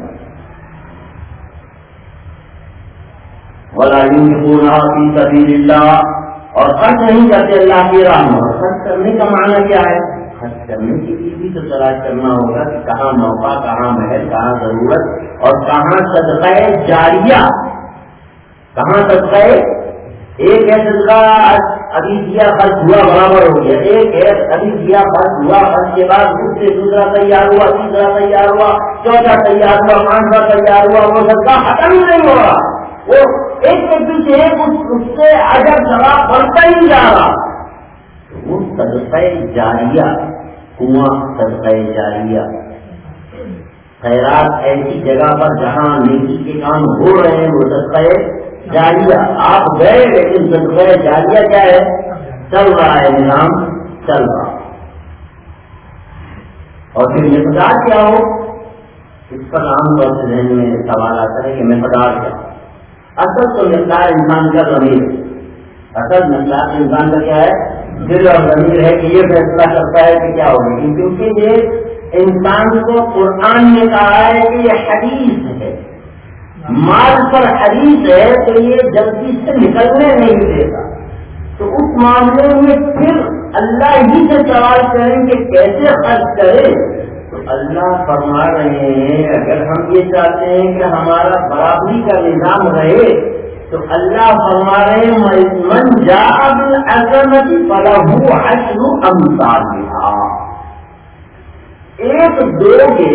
وَلَا يُنْفِقُونَ فِي سَبِيلِ اللَّهِ، اور خرچ نہیں کرتے اللہ کی راہ میں. اور خرچ کرنے کا معنی کیا ہے؟ خرچ کرنے کے لیے بھی تو تلاش کرنا ہوگا کہ کہاں موقع، کہاں محل، کہاں ضرورت، اور کہاں صدقہ جاریہ، کہاں صدقہ. ایک ہے صدقہ ابھی دیا خرچ ہوا برابر ہو گیا، ایک ہے ابھی دیا خرچ ہوا، خرچ کے بعد اس سے دوسرا تیار ہوا، تیسرا تیار ہوا، چوتھا تیار ہوا، پانچواں تیار ہوا، وہ صدقہ ختم نہیں ہو رہا، وہ ایک کے پیچھے اس سے اجر ثواب بڑھتا ہی جا رہا. وہ صدقہ جاریہ، کنواں صدقہ جاریہ، خیرات ایسی جگہ پر جہاں نیکی کے کام ہو رہے ہیں وہ صدقہ جاریہ. آپ گئے لیکن صدقہ جاریہ کیا ہے؟ چل رہا ہے، نظام چل رہا. اور پھر مقدار کیا ہو، اس پر عام طور سے ذہن میں سوال آتا ہے کہ مقدار کیا. اصل تو مقدار انسان کا ضمیر ہے، اصل مقدار انسان کا کیا ہے؟ دل اور ضمیر ہے کہ یہ فیصلہ کرتا ہے کہ کیا ہوگا. کیونکہ یہ انسان کو قرآن نے کہا ہے کہ یہ حدیث ہے، مال پر حدیث ہے تو یہ جلدی سے نکلنے نہیں دیتا. تو اس معاملے میں پھر اللہ ہی سے سوال کریں کہ کیسے خرچ کرے. تو اللہ فرما رہے ہیں اگر ہم یہ چاہتے ہیں کہ ہمارا برابری کا نظام رہے تو اللہ فرما رہے ہیں من جاء بالحسنۃ فلہ عشر امثالھا. ایک دو گے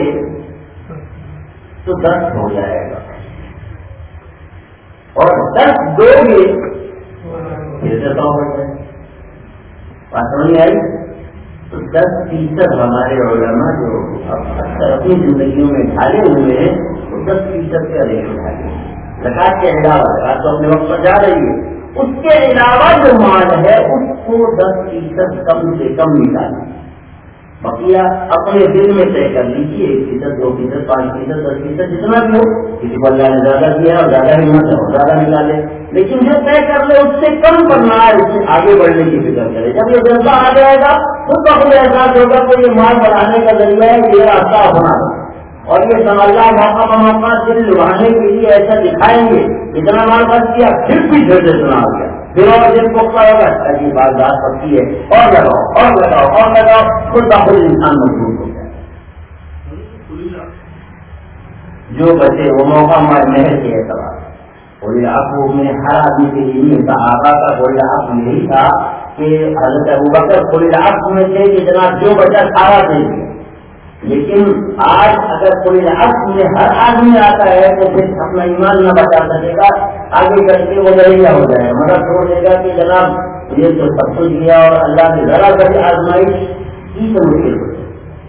تو دس ہو جائے گا، اور دس دو گے پھر سے سو ہو جائے. بات سمجھ آئی؟ تو دس فیصد ہمارے علماء جو اکثر اپنی زندگیوں میں ڈھالے ہوئے ہیں تو دس فیصد کا ریٹ اٹھائے. زکات کے علاوہ زکات تو اپنے وقت پر جا رہی ہے، اس کے علاوہ جو مال ہے اس کو دس فیصد کم سے کم نکالیں. بقیہ اپنے دل میں طے کر لیجیے، ایک فیصد، دو فیصد، پانچ فیصد، دس فیصد، جتنا بھی ہو. کسی کو اللہ نے زیادہ دیا اور زیادہ ہمت ہے اور زیادہ نکالے، لیکن جو طے کر لے اس سے کم کرنا ہے، اس سے آگے بڑھنے کی فکر کرے. جب یہ جذبہ آ جائے گا تو خود احساس ہوگا کہ یہ مال بڑھانے کا ذریعہ ہے، یہ راستہ ہونا ہے. اور یہ سمجھا موقع بموقع دل لبھانے کے لیے ایسا دکھائیں گے، اتنا مال خرچ کیا پھر بھی پھر سے سنا آ گیا، پھر اور دل پختہ ہوگا ایسی بات بات پڑتی ہے، اور لگاؤ اور لگاؤ اور لگاؤ، خود بخود انسان مضبوط ہو جائے. جو بچے وہ موقع محل کے اعتبار کوئی آپ میں ہر آدمی کے لیے صحابہ کا کوئی آپ یہی تھا کہ حضرت ابوبکر کوئی آپ میں تھے کہ جناب جو بچہ سارا دیں گے. لیکن آج اگر کوئی عقل میں ہر آدمی آتا ہے تو پھر اپنا ایمان نہ بچا سکے گا، آگے چل کے وہ ذریعہ ہو جائے گا، مگر چھوڑ دے گا کہ جناب یہ تو سب کچھ کیا اور اللہ نے ذرا ذرا آزمائش کی تو مشکل ہو.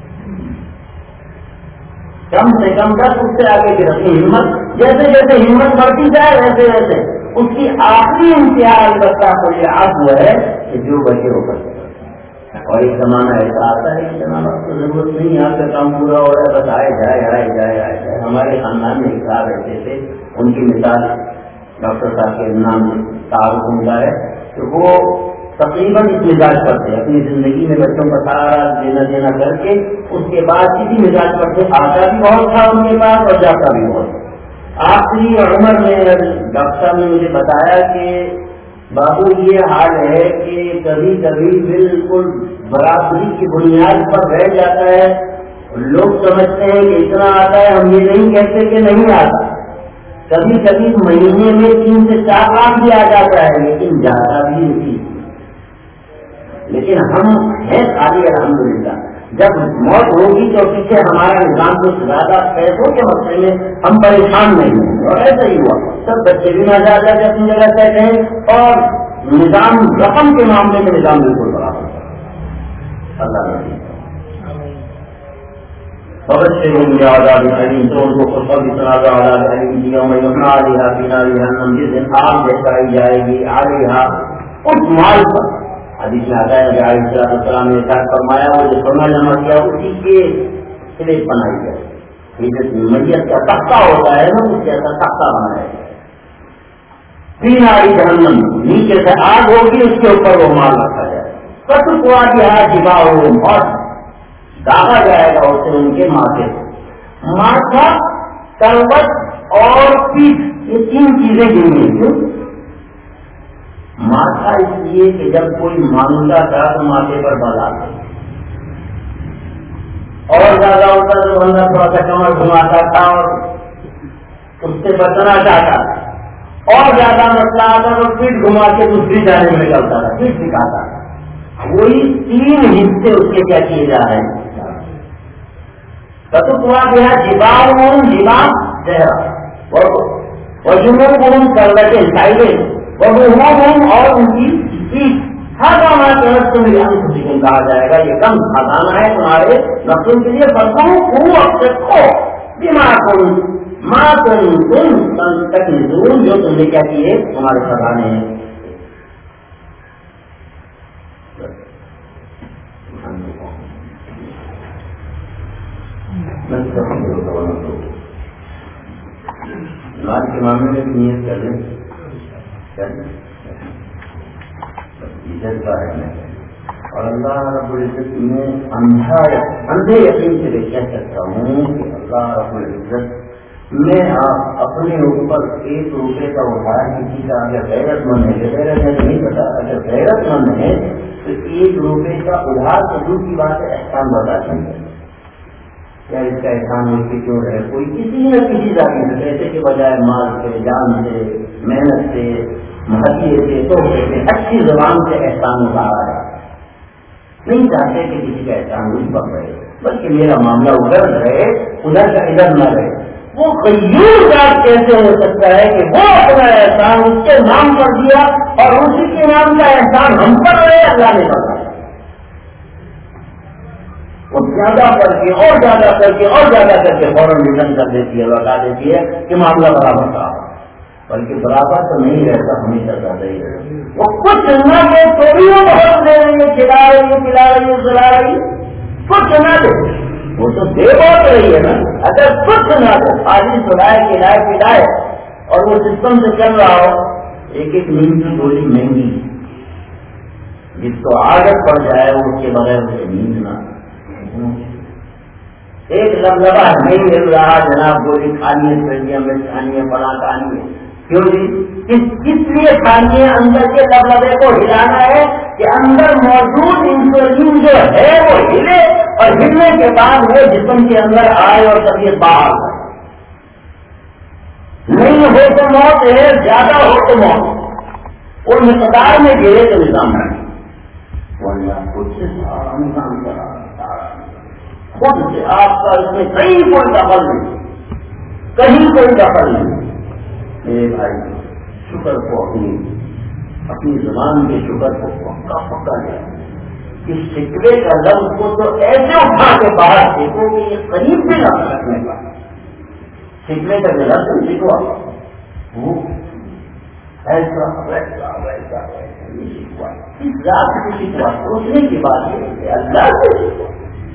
کم سے کم دس اس سے آگے کی رکھیں ہمت. جیسے جیسے ہمت بڑھتی جائے ویسے ویسے اس کی آخری انتہا البتہ کوئی عقل ہے کہ جو بچے ہو کر. اور ایک زمانہ ایسا آتا ہے کہ جناب آپ کو ضرورت نہیں، آپ کا کام پورا ہو رہا ہے، بس آئے جائے آئے جائے آئے جائے. ہمارے خاندان میں ایک صاحب رہتے تھے، ان کی مثال ڈاکٹر صاحب کے نام تعارف ہوتا ہے کہ وہ تقریباً اس مزاج پر تھے، اپنی زندگی میں بچوں کا سارا دینا دینا کر کے اس کے بعد کسی مزاج پر تھے. آتا بھی بہت تھا ان کے پاس اور جاتا بھی بہت. آخری عمر میں ڈاکٹر صاحب نے مجھے بتایا کہ بابو یہ حال ہے کہ کبھی کبھی بالکل برابری کی بنیاد پر رہ جاتا ہے. لوگ سمجھتے ہیں کہ اتنا آتا ہے, ہم یہ نہیں کہتے کہ نہیں آتا. کبھی کبھی مہینے میں تین سے چار لاکھ بھی آ جاتا ہے, لیکن زیادہ بھی نہیں. لیکن ہم ہیں خالی الحمدللہ. جب موت ہوگی تو پیچھے ہمارا نظام کچھ زیادہ پیسوں کے مسئلے میں ہم پریشان نہیں ہیں, اور ایسا ہی ہوا. سب بچے بھی نہ زیادہ اپنی جگہ کہتے ہیں, اور نظام رقم کے معاملے میں نظام بالکل برابر ہے. اللہ نے فبشرهم بعذاب أليم, تو ان کو خوشخبری سنا دو عذاب علیم کی. یوم یحمى علیہا فی نار جہنم, جس دن آگ جھلکائی جائے گی علیہا, اس مال پر. حدیث میں آتا ہے کہ علیہ السلام نے ارشاد فرمایا وہ جو سونا جمع کیا اسی کے سلیب بنائی جائے. یہ جو میت کا تختہ ہوتا ہے نا, اس کے ایسا تختہ بنایا جائے. فی نار جہنم, نیچے سے آگ ہوگی, اس کے اوپر وہ مال رکھا جائے. فتقوا بها جباههم, اور داغا جائے گا اسے ان کے ماتھے. ماتھا, کروٹ اور پیٹھ, یہ تین چیزیں گرنی ہیں. ماتھا اس لیے کہ جب کوئی مانگتا تھا تو ماتھے پر بلا دے, اور زیادہ ہوتا تو بندہ تھوڑا سا کمر گھماتا تھا اور اس سے بچنا چاہتا, اور زیادہ مسئلہ آتا تو پیٹھ گھما کے دوسری جانے میں نکلتا تھا, پیٹھ سکھاتا تھا. وہی تین حصے اس کے کیا کیے جا رہے ہیں. فتقوا بها جباههم, جباہ چہرہ, وجنوبهم کرلتیں سائلیں, وظهورهم اور ان کی پیٹھ. هذا ما كنتم لأنفسكم کہا جائے گا, یہ کم خزانہ ہے تمہارے نفسوں کے لیے. فذوقوا وابتغوا بما كنتم ما كنتم تكنزون, جو تم نے کیا کیے تمہارے خزانے ہیں. نماز کے معاملے میں بھی نیت کر لیں, عزت کا ہے. اور اللہ رب العزت میں اندھا اندھے یقین سے کہہ سکتا ہوں کہ اللہ رب العزت میں آپ اپنے اوپر ایک روپے کا اٹھایا کسی کا, اگر غیرت مند ہے, غیرت ہے نہیں پتا, اگر غیرت مند ہے تو ایک روپے کا ادھار تو دور کی بات ہے, احسان بتا سکتے کیا اس کا احسان مل کے کیوں رہے. کوئی کسی نہ کسی ذاتی سے پیسے کے بجائے مال سے, جان سے, محنت سے, مہدیے سے, تحفے سے, اچھی زبان سے احسان اتارا ہے. نہیں چاہتے کہ کسی کا احسان مجھ پر رہے, بلکہ میرا معاملہ ادھر رہے, ادھر کا ادھر نہ رہے. وہ غیور ذات کیسے ہو سکتا ہے کہ وہ اپنا احسان اس کے نام پر دیا اور اسی کے نام کا احسان ہم پر رہے, اللہ نے بتایا. وہ زیادہ کر کے اور زیادہ کر کے اور زیادہ کر کے فوراً ریٹرن کر دیتی ہے, بتا دیتی ہے کہ معاملہ برابر کا, بلکہ برابر تو نہیں رہتا, ہمیشہ زیادہ ہی رہتا. وہ کچھ نہ دے تو بھی وہ بہت دے رہی ہے, کھلا رہی ہے, پلا رہی ہے, سلا رہی ہے. کچھ نہ دے وہ تو دے بہت رہی ہے نا. اگر کچھ نہ دے, آدمی سلائے, کھلائے, پلائے, اور وہ سسٹم سے چل رہا ہو, ایک ایک نیند کی گولی مہنگی, جس کو عادت پڑ جائے وہ اس کے بغیر اسے نیند نہ. ایک لبلبا نہیں مل رہا جناب, گولی کھانی ہے, سردیاں میں کھانی ہے, بڑا کھانی ہے. کیوں جی؟ کس لیے کھانی ہے؟ اندر کے لبلبے کو ہلانا ہے کہ اندر موجود انسولین جو ہے وہ ہلے, اور ہلنے کے بعد وہ جسم کے اندر آئے اور طبیعت باہر آئے. نہیں ہو تو موت ہے, زیادہ ہو تو موت, اور مقدار میں گرے تو نظام ہے. ورنہ کچھ آرام کام کرا خود سے آپ کا اس میں کہیں کوئی دخل نہیں, کہیں کوئی دخل نہیں. میرے بھائی, شکر کو اپنی اپنی زبان کے شکر کو پکا پکا لیا. اس شکوے کا لفظ کو تو ایسے اٹھا کے باہر دیکھو کہ یہ قریب بھی نہ رکھنے کا. شکوے کا جو لفظ شکوا وہ ایسا ویسا ویسا ویسا یہ شکوا, اس ذات کی شکوا سوچنے کی بات ہے, اللہ سے شکوا.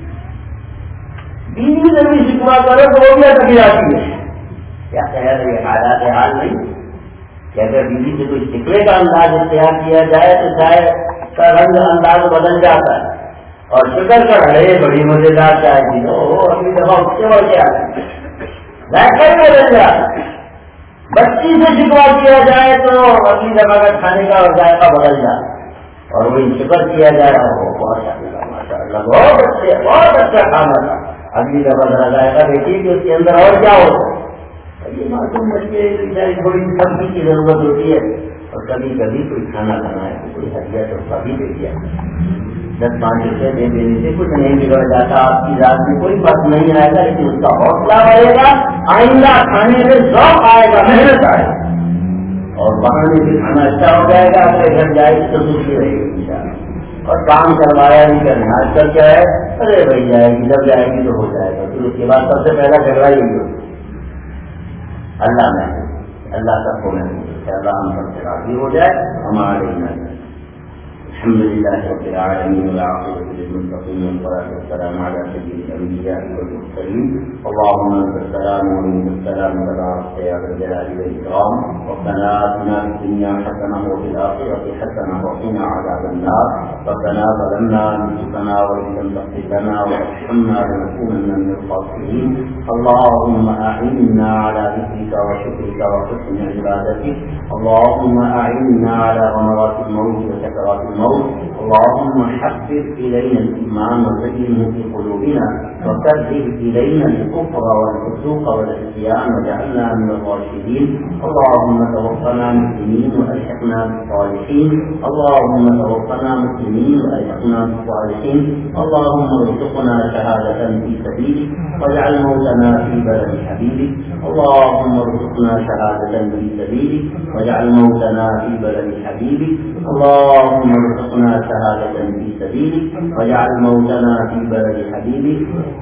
بیوی سے بھی شکوا کرو تو وہ بھی اٹک جاتی ہے. کیا خیال ہے, یہ حالات حال نہیں کہ اگر بیوی سے کوئی شکوے کا انداز اختیار کیا جائے تو چائے کا رنگ انداز بدل جاتا ہے, اور شکر کر رہے بڑی مزیدار چائے پی لو, اگلی دفعہ اس سے بڑھ کے آتا ہے, ذائقہ ہی بدل جاتا ہے. بچی سے شکوا کیا جائے تو اگلی دفعہ کا کھانے کا ذائقہ بدل جائے، اور وہی شکر کیا جائے وہ ماشاء اللہ ماشاء اللہ بہت اچھے بہت اچھا کھانا تھا، اگلی دفعہ ذرا ذائقہ دیکھیے کہ اس کے اندر اور کیا ہوتا ہے۔ یہ معصوم بچے تھوڑی سبزی کی ضرورت ہوتی ہے، اور کبھی کبھی کوئی کھانا کھانا ہے کوئی ہدیہ تو کبھی دے دیا، دس پانچ روپئے دے دینے سے کچھ نہیں بگڑ جاتا، آپ کی ذات میں کوئی فرق نہیں آئے گا، لیکن اس کا حوصلہ بڑھے گا، آئندہ کھانے میں ذوق آئے گا، محنت آئے گا، اور وہاں سے کھانا اچھا ہو جائے گا، اپنے گھر جائے گی تو خوشی رہے گی انشاءاللہ۔ اور کام کروایا نہیں کرنا، آج کل کیا ہے، ارے بھائی جائے گی جب جائے گی تو ہو جائے گا، پھر اس کے بعد سب سے پہلا جھگڑا ہی ہوگی۔ اللہ میں اللہ سب کو محسوس ہے، اللہ ہم سب سے راضی ہو جائے ہمارے لیے۔ الحمد لله رب العالمين والعاقبة للمتقين والصلاة والسلام على سيد الأنبياء والمرسلين، اللهم أنت السلام ومنك السلام تبارك يا ذا الجلال والإكرام، ربنا آتنا في الدنيا حسنة وفي الآخرة حسنة وقنا عذاب النار، ربنا ظلمنا أنفسنا وإن لم تغفر لنا وترحمنا لنكونن من الخاسرين، اللهم أعنا على ذكرك وشكرك وحسن عبادتك، اللهم أعنا على غمرات الموت وسكرات الموت، اللهم حبب إلينا الإيمان وزينه في قلوبنا وكره إلينا الكفر والفسوق والعصيان واجعلنا من الراشدين، اللهم توفنا مسلمين وألحقنا بالصالحين، اللهم توفنا مسلمين وألحقنا بالصالحين، اللهم ارزقنا شهادة في سبيلك واجعل موتنا في بلد حبيبك، اللهم ارزقنا شهادة في سبيلك واجعل موتنا في بلد حبيبك، اللهم ارزقنا شهادة في سبيلك واجعل موتنا في بلد حبيبك،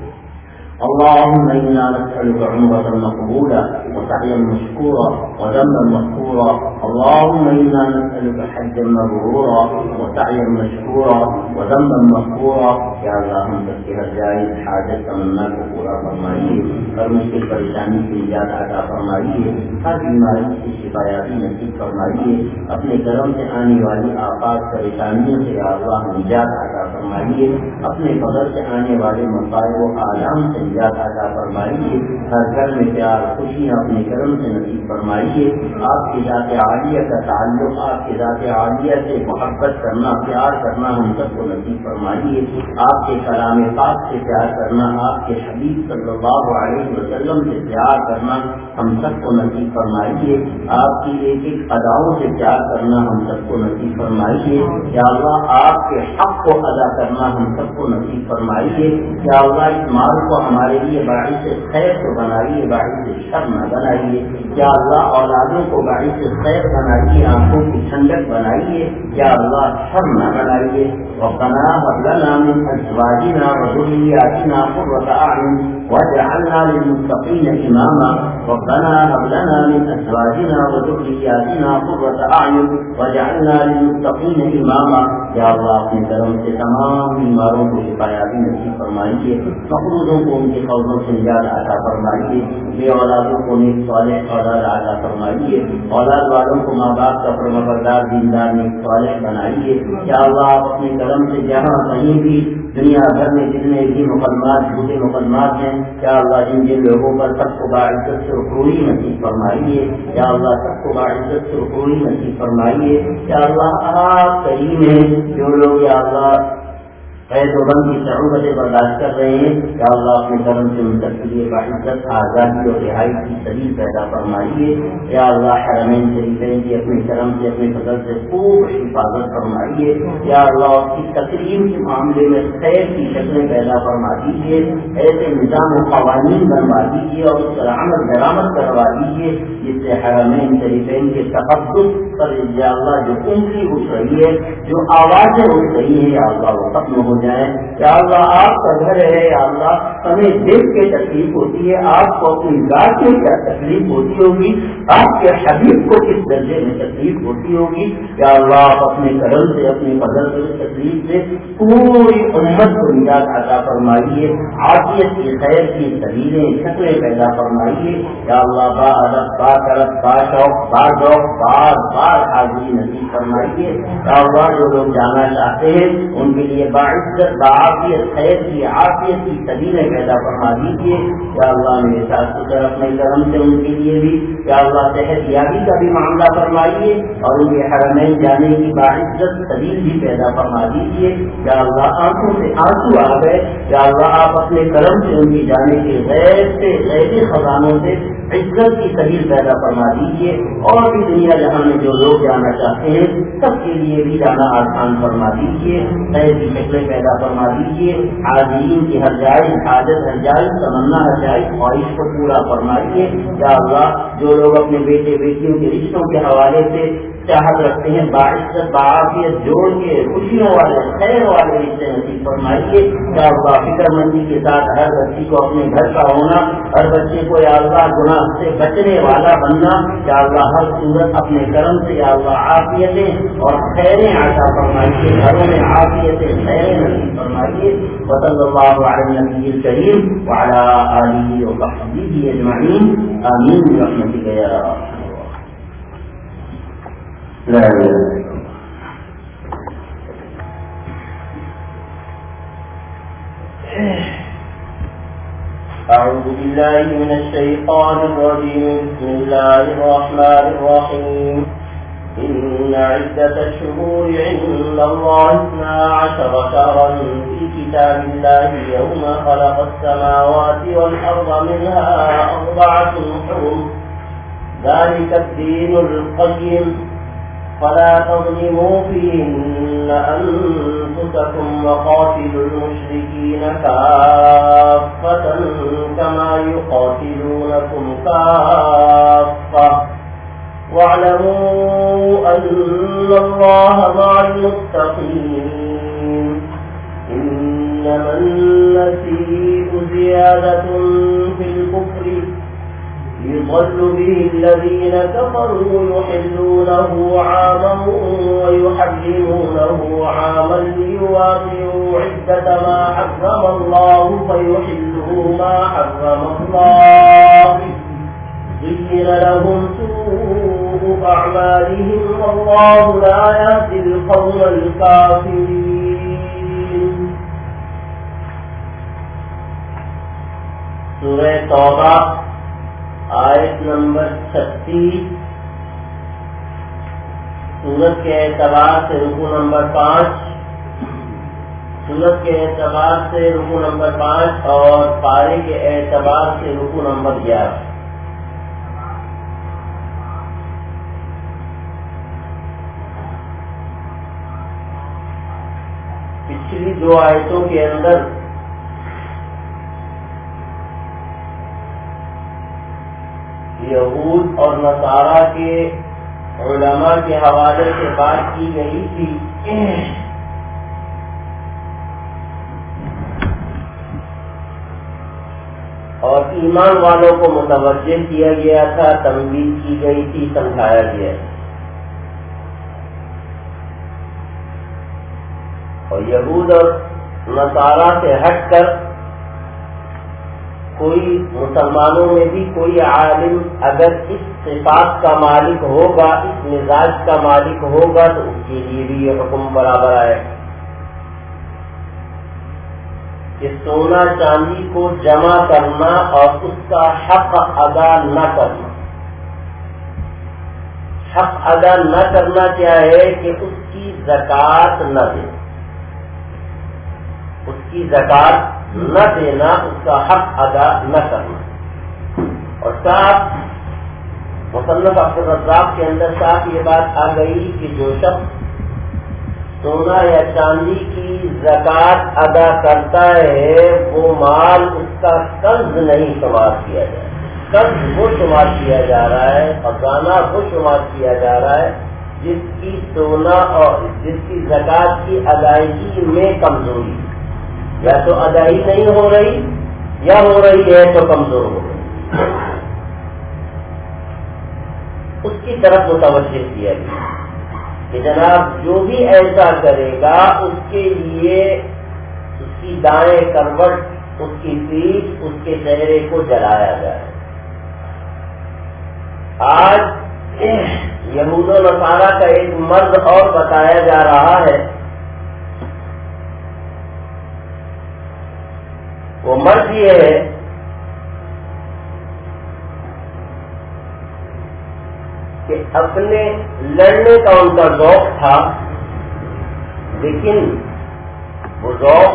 اللهم إنا نسألك عمرة مقبولة وسعيا مشكورا وذنبا مغفورا، اللهم إنا نسألك حجا مبرورا وسعيا مشكورا وذنبا مغفورا، یا اللہ ہم سب کے ہر جائز حاجت تمنا کو پورا فرمائیے، ہر مشکل پریشانی کی نجات عطا فرمائیے، ہر بیماری کی شفایابی نصیب فرمائیے، اپنے کرم سے آنے والی آفات پریشانیوں سے یا اللہ نجات عطا فرمائیے، اپنے فضل سے آنے والے مصائب و آلام سے نجات عطا فرمائیے، ہر گھر میں پیار خوشیاں اپنے کرم سے نصیب فرمائیے، آپ کی ذات عالیہ کا تعلق، آپ کی ذات عالیہ سے محبت کرنا پیار کرنا ہم سب کو نصیب فرمائیے، آپ کے کلام پاک سے پیار کرنا، آپ کے حبیب صلی اللہ علیہ وسلم سے پیار کرنا ہم سب کو نصیب فرمائیے، آپ کی ایک ایک اداؤں سے پیار کرنا ہم سب کو نصیب فرمائیے، یا اللہ آپ کے حق کو ادا کرنا ہم سب کو نصیب فرمائیے، یا اللہ اس مال کو ہمارے لیے باعث خیر کو بنائیے، باعث شر نہ بنائیے، یا اللہ اولادوں کو باعث خیر بنائیے، آنکھوں کی ٹھنڈک بنائیے، یا اللہ شر نہ بنائیے، ربنا هب لنا من ازواجنا وذرياتنا قرة اعين واجعلنا للمتقين اماما، ربنا هب لنا من ازواجنا وذرياتنا قرة اعين واجعلنا للمتقين اماما، یا اللہ اپنے کرم سے تمام بیماروں کو شفایابی نصیب فرمائیے، مقروضوں کو ان کے قرضوں سے نجات عطا فرمائیے، بے اولادوں کو نیک صالح اولاد عطا فرمائیے، اولاد والوں کو ماں باپ کا فرمانبردار دیندار نیک صالح بنائیے، یا اللہ آپ اپنے کرم سے جہاں کہیں بھی دنیا بھر میں جتنے بھی مقدمات جھوٹے مقدمات ہیں، یا اللہ جن جن لوگوں پر سب کو باعزت سے رخروی نصیب فرمائیے، یا اللہ سب کو باعزت سے رخروی نصیب فرمائیے، یا اللہ آپ کریم ہیں، جو لوگ یا اللہ قید و بند کی صعوبتیں برداشت کر رہے ہیں، یا اللہ اپنے کرم سے ان کے لیے باعزت آزادی اور رہائی کی سبیل پیدا فرمائیے، یا اللہ حرمین شریفین کی اپنے کرم سے اپنے فضل سے خوب حفاظت فرمائیے، یا اللہ اس کی تقریم کے معاملے میں خیر کی شکلیں پیدا فرما دیجیے، ایسے نظام و قوانین بنوا دیجیے اور اس پر عمل درآمد کروا دیجیے جس سے حرمین شریفین کے تقدس پر یا اللہ جو انگلی اٹھ رہی ہے، جو آوازیں اٹھ رہی ہیں، یا اللہ وہ ختم ہو جائیں، یا اللہ آپ کا گھر ہے، یا اللہ ہمیں دیکھ کے تکلیف ہوتی ہے، آپ کو اپنی ذات میں کیا تکلیف ہوتی ہوگی، آپ کے حبیب کو کس درجے میں تکلیف ہوتی ہوگی، یا اللہ آپ اپنے کرم سے اپنے فضل سے تکلیف سے پوری امت کو نجات عطا فرمائیے، عافیت کی خیر کی سبیلیں شکلیں پیدا فرمائیے، یا اللہ با ادب با کرب با شوق با ذوق بار بار حاضری نصیب فرمائیے، یا اللہ جو لوگ جانا چاہتے ہیں ان کے لیے باعث باعزت بعافیت خیر کی عافیت کی سبیلیں پیدا فرما دیجیے. یا اللہ میرے ساتھ کر اپنے کرم سے ان کے لیے بھی یا اللہ صحت یابی کا بھی معاملہ فرمائیے اور ان کے حرمین جانے کی باعزت سبیل بھی پیدا فرما دیجیے. یا اللہ آنکھوں سے آنسو آ گئے, یا اللہ آپ اپنے کرم سے ان کی جانے کے غیر سے غیبی خزانوں سے عزت کی سبیل پیدا فرما دیجیے. اور بھی دنیا جہاں میں جو لوگ جانا چاہتے ہیں سب کے لیے بھی جانا آسان فرما دیجیے. خیر کی شکلیں پیدا فرما دیجیے. عاجزین کی ہر جائز حاجت ہر جائز تمنا ہر جائز خواہش کو پورا فرمائیے. یا اللہ جو لوگ اپنے بیٹے بیٹیوں کے رشتوں کے حوالے سے چاہت رکھتے ہیں باعزت بعافیت جوڑ کے خوشیوں والے خیر والے رشتے نصیب فرمائیے. یا اللہ فکر مندی کے ساتھ ہر بچی کو اپنے گھر کا ہونا, ہر بچے کو یا اللہ گناہ سے بچنے والا بننا, یا اللہ ہر صورت اپنے کرم سے یا اللہ عافیتیں اور خیریں عطا فرمائیے, گھروں میں عافیتیں خیریں نصیب فرمائیے. وصلی اللہ علی النبی الکریم وعلی آلہ وصحبہ اجمعین. آمین برحمتک یا ارحم الراحمین. أعوذ بالله من الشيطان الرجيم. بسم الله الرحمن الرحيم. إن عدة الشهور عند الله اثنا عشر شهرا في كتاب الله يوم خلق السماوات والأرض منها أربعة حرم ذلك الدين القيم فلا تظلموا فيهن أنفسكم وقاتلوا المشركين كافة كما يقاتلونكم كافة واعلموا أن الله مع المتقين. إنما النسيء زيادة في الكفر يضل به الذين كفروا يحلونه عاما ويحرمونه عاما ليواطئوا عدة ما حرم الله فيحلوا ما حرم الله زين لهم سوء أعمالهم والله لا يهدي القوم الكافرين. سورہ توبہ آیت نمبر چھتیس. سورت کے اعتبار سے رکو نمبر پانچ, سورت کے اعتبار سے رکو نمبر پانچ اور پارے کے اعتبار سے رکو نمبر گیارہ. پچھلی دو آیتوں کے اندر یہود اور نصارہ کے علماء کے حوالے سے بات کی گئی تھی. اور ایمان والوں کو متوجہ کیا گیا تھا, تنبیہ کی گئی تھی, سمجھایا گیا. اور یہود اور نصارہ سے ہٹ کر کوئی مسلمانوں میں بھی کوئی عالم اگر اس صفات کا مالک ہوگا, اس مزاج کا مالک ہوگا تو اس کے لیے بھی یہ حکم برابر آئے کہ سونا چاندی کو جمع کرنا اور اس کا حق ادا نہ کرنا. حق ادا نہ کرنا کیا ہے کہ اس کی زکوٰۃ نہ دے, اس کی زکوٰۃ نہ دینا, اس کا حق ادا نہ کرنا. اور ساتھ مصنف عبدالرزاق کے اندر صاف یہ بات آ گئی کہ جو شخص سونا یا چاندی کی زکوٰۃ ادا کرتا ہے وہ مال اس کا قرض نہیں شمار کیا جائے. قرض وہ شمار کیا جا رہا ہے, خزانہ وہ شمار کیا جا رہا ہے جس کی سونا اور جس کی زکوٰۃ کی ادائیگی میں کمزوری, یا تو ادائی نہیں ہو رہی یا ہو رہی ہے تو کمزور ہو رہی, اس کی طرف متوجہ کیا گیا کہ جناب جو بھی ایسا کرے گا اس کے لیے اس کی دائیں کروٹ, اس کی پیٹھ, اس کے چہرے کو جلایا جائے. آج یہود و نصارہ کا ایک مرد اور بتایا جا رہا ہے وہ مرد یہ ہے کہ اپنے لڑنے کا ان کا ذوق تھا، لیکن وہ ذوق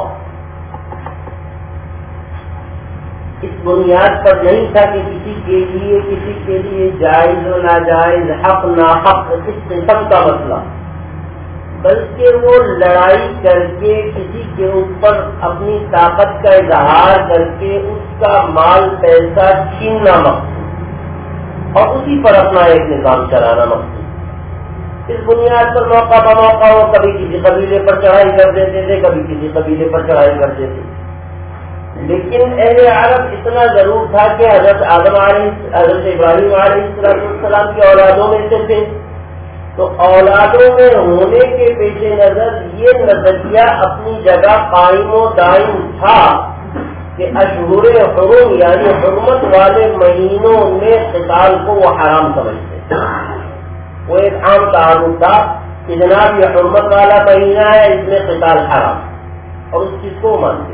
اس بنیاد پر نہیں تھا کہ کسی کے لیے کسی کے لیے جائز و ناجائز، حق ناحق، اس قسم کا مسئلہ، بلکہ وہ لڑائی کر کے کسی کے اوپر اپنی طاقت کا اظہار کر کے اس کا مال پیسہ چھیننا مقصود، اور اسی پر اپنا ایک نظام چلانا مقصود۔ اس بنیاد پر موقع بموقع وہ کبھی کسی قبیلے پر چڑھائی کر دیتے تھے، کبھی کسی قبیلے پر چڑھائی کر دیتے تھے، لیکن اہل عرب اتنا ضرور تھا کہ حضرت آدم علیہ حضرت ابراہیم علیہ السلام کی اولادوں میں سے تھے، تو اولادوں میں ہونے کے پیش نظر یہ نظریہ اپنی جگہ قائم و دائم تھا کہ اشہر حرم یعنی حرمت والے مہینوں میں قتال کو وہ حرام سمجھتے۔ وہ ایک عام تعارف تھا کہ جناب یہ حرمت والا مہینہ ہے، اس میں قتال حرام، اور اس چیز کو مانتے۔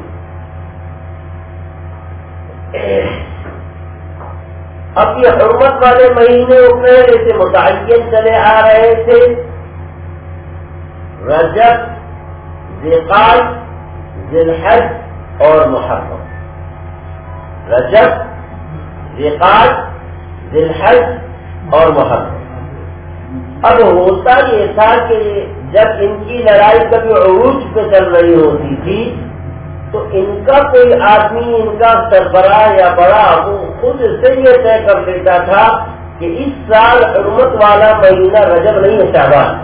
اب یہ حرمت والے مہینے پہلے سے متعین چلے آ رہے تھے، رجب، ذوالقعدہ، ذی الحج اور محرم۔ رجب، ذوالقعدہ، ذی الحج اور محرم۔ اب ہوتا یہ تھا کہ جب ان کی لڑائی کبھی عروج پہ چل رہی ہوتی تھی تو ان کا کوئی آدمی، ان کا سربراہ یا بڑا وہ خود سے یہ طے کر لیتا تھا کہ اس سال حرمت والا مہینہ رجب نہیں ہے، شعبان،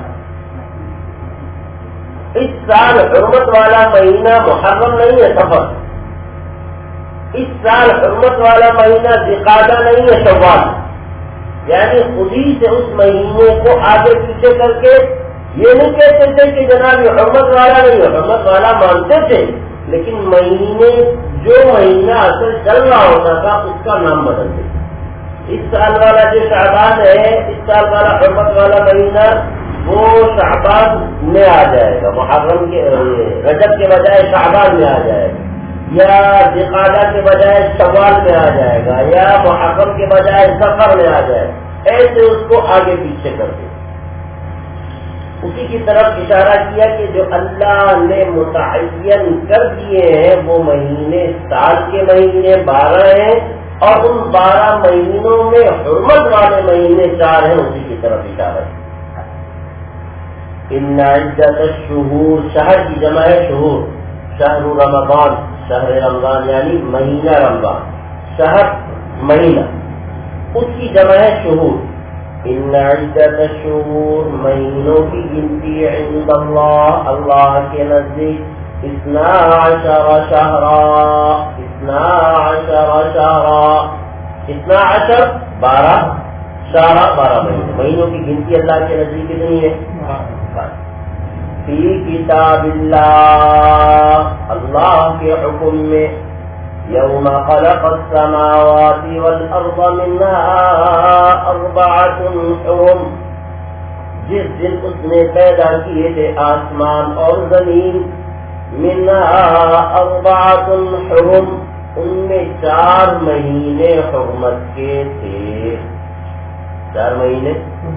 اس سال حرمت والا مہینہ محرم نہیں ہے، صفر، اس سال حرمت والا مہینہ ذوالقعدہ نہیں ہے، شوال۔ یعنی خودی سے اس مہینے کو آگے پیچھے کر کے یہ نہیں کہتے تھے کہ جناب یہ حرمت والا نہیں ہے، حرمت والا مانتے تھے، لیکن مہینے جو مہینہ اصل چل رہا ہوتا تھا اس کا نام بدل دے۔ اس سال والا جو شعبان ہے، اس سال والا حرمت والا مہینہ وہ شعبان میں آ جائے گا، محرم کے رجب کے بجائے شعبان میں آ جائے گا، یا ذوالقعدہ کے بجائے شوال میں آ جائے گا، یا محرم کے بجائے سفر میں آ جائے گا، ایسے اس کو آگے پیچھے کر دے۔ اسی کی طرف اشارہ کیا کہ جو اللہ نے متعین کر دیے ہیں وہ مہینے سال کے مہینے بارہ ہیں، اور ان بارہ مہینوں میں حرمت والے مہینے چار ہیں، اسی کی طرف اشارہ کیا۔ ان عدت الشہور، شہر کی جمع ہے شہور، شہر رمضان، شہر رمضان یعنی مہینہ رمضان، شہر مہینہ، اس کی جمع ہے شہور۔ ان عدت الشہور، مہینوں کی گنتی عند اللہ، اللہ کے نزدیک، اثنا عشر شہرا، اثنا عشر شہرا، اثنا عشر بارہ، شہرا بارہ مہینے، مہینوں کی گنتی اللہ کے نزدیک کتنی ہے؟ فی کتاب اللہ، اللہ کے حکم میں، یوم خلق السماوات والارض منها اربعۃ حرم، جس دن اس نے پیدا کیے تھے آسمان اور زمین، منها اربعۃ حرم، ان میں چار مہینے حرمت کے تھے، چار مہینے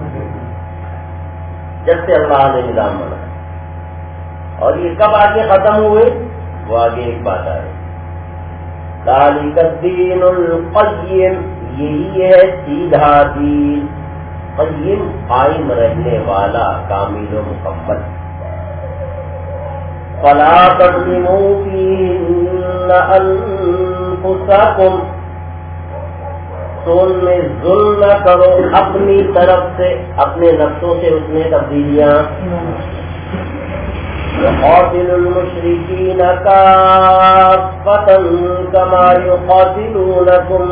جب سے اللہ نے نظام بنایا۔ اور یہ کب آگے ختم ہوئے؟ وہ آگے ایک بات آئے، ذالک الدین القیم، یہی ہے سیدھا دین، قیم قائم رہنے والا، کامل و مکمل۔ فلا تظلموا فیہن انفسکم، تو ان میں ظلم نہ کرو اپنی طرف سے، اپنے نفسوں سے اس میں تبدیلیاں۔ وقاتلوا المشرکین کافۃ کما یقاتلونکم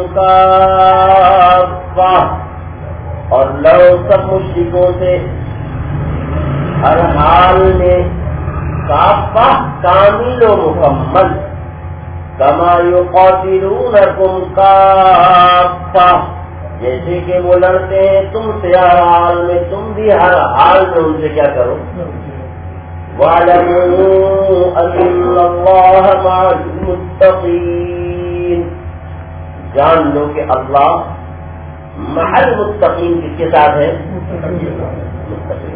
کافۃ، اور لڑو سب مشرکوں سے ہر حال میں، کافۃ کامل و مکمل، کما یقاتلونکم کافۃ، جیسے کہ وہ لڑتے ہیں تم سے ہر حال میں، تم بھی ہر حال میں ان سے کیا کرو، وَاعْلَمُوا أَنَّ اللَّهَ مَعَ الْمُتَّقِينَ، جان لو کہ اللہ مع المتقین کس کے ساتھ ہے؟ متقین۔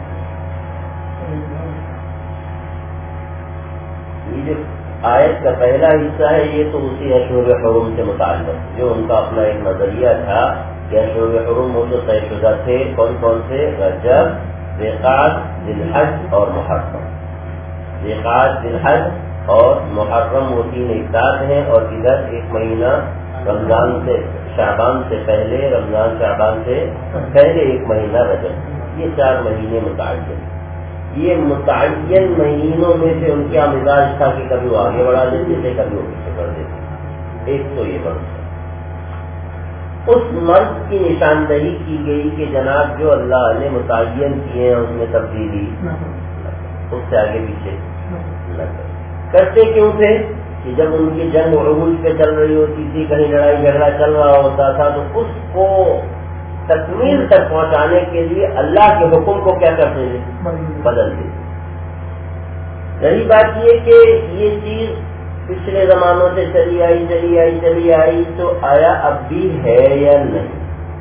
یہ جو آیت کا پہلا حصہ ہے یہ تو اسی اشہر حرم سے متعلق، جو ان کا اپنا ایک نظریہ تھا کہ اشہر حرم وہ جو طے شدہ تھے کون کون سے؟ رجب، ذوالقعدہ، ذوالحج اور محرم۔ ذوالقعدہ، ذوالحج اور محرم وہ تین ایک ساتھ ہیں، اور ادھر ایک مہینہ رمضان سے شعبان سے پہلے، رمضان شعبان سے پہلے ایک مہینہ رجب، یہ چار مہینے متعین۔ یہ متعین مہینوں میں سے ان کا مزاج تھا کہ کبھی وہ آگے بڑھا دیتے تھے، کبھی وہ پیچھے کر دیتے۔ ایک تو یہ مرض ہے، اس مرض کی نشاندہی کی گئی کہ جناب جو اللہ نے متعین کیے ہیں اس میں تبدیلی اس سے آگے پیچھے نہ کرتے۔ کیوں تھے کہ جب ان کی جنگ عروج پہ چل رہی ہوتی تھی، کہیں لڑائی جھگڑا چل رہا ہوتا تھا، تو اس کو تکمیل تک پہنچانے کے لیے اللہ کے حکم کو کیا کرتے تھے؟ بدل دیتے۔ رہی بات یہ کہ یہ چیز پچھلے زمانوں سے چلی آئی چلی آئی چلی آئی تو آیا اب بھی ہے یا نہیں؟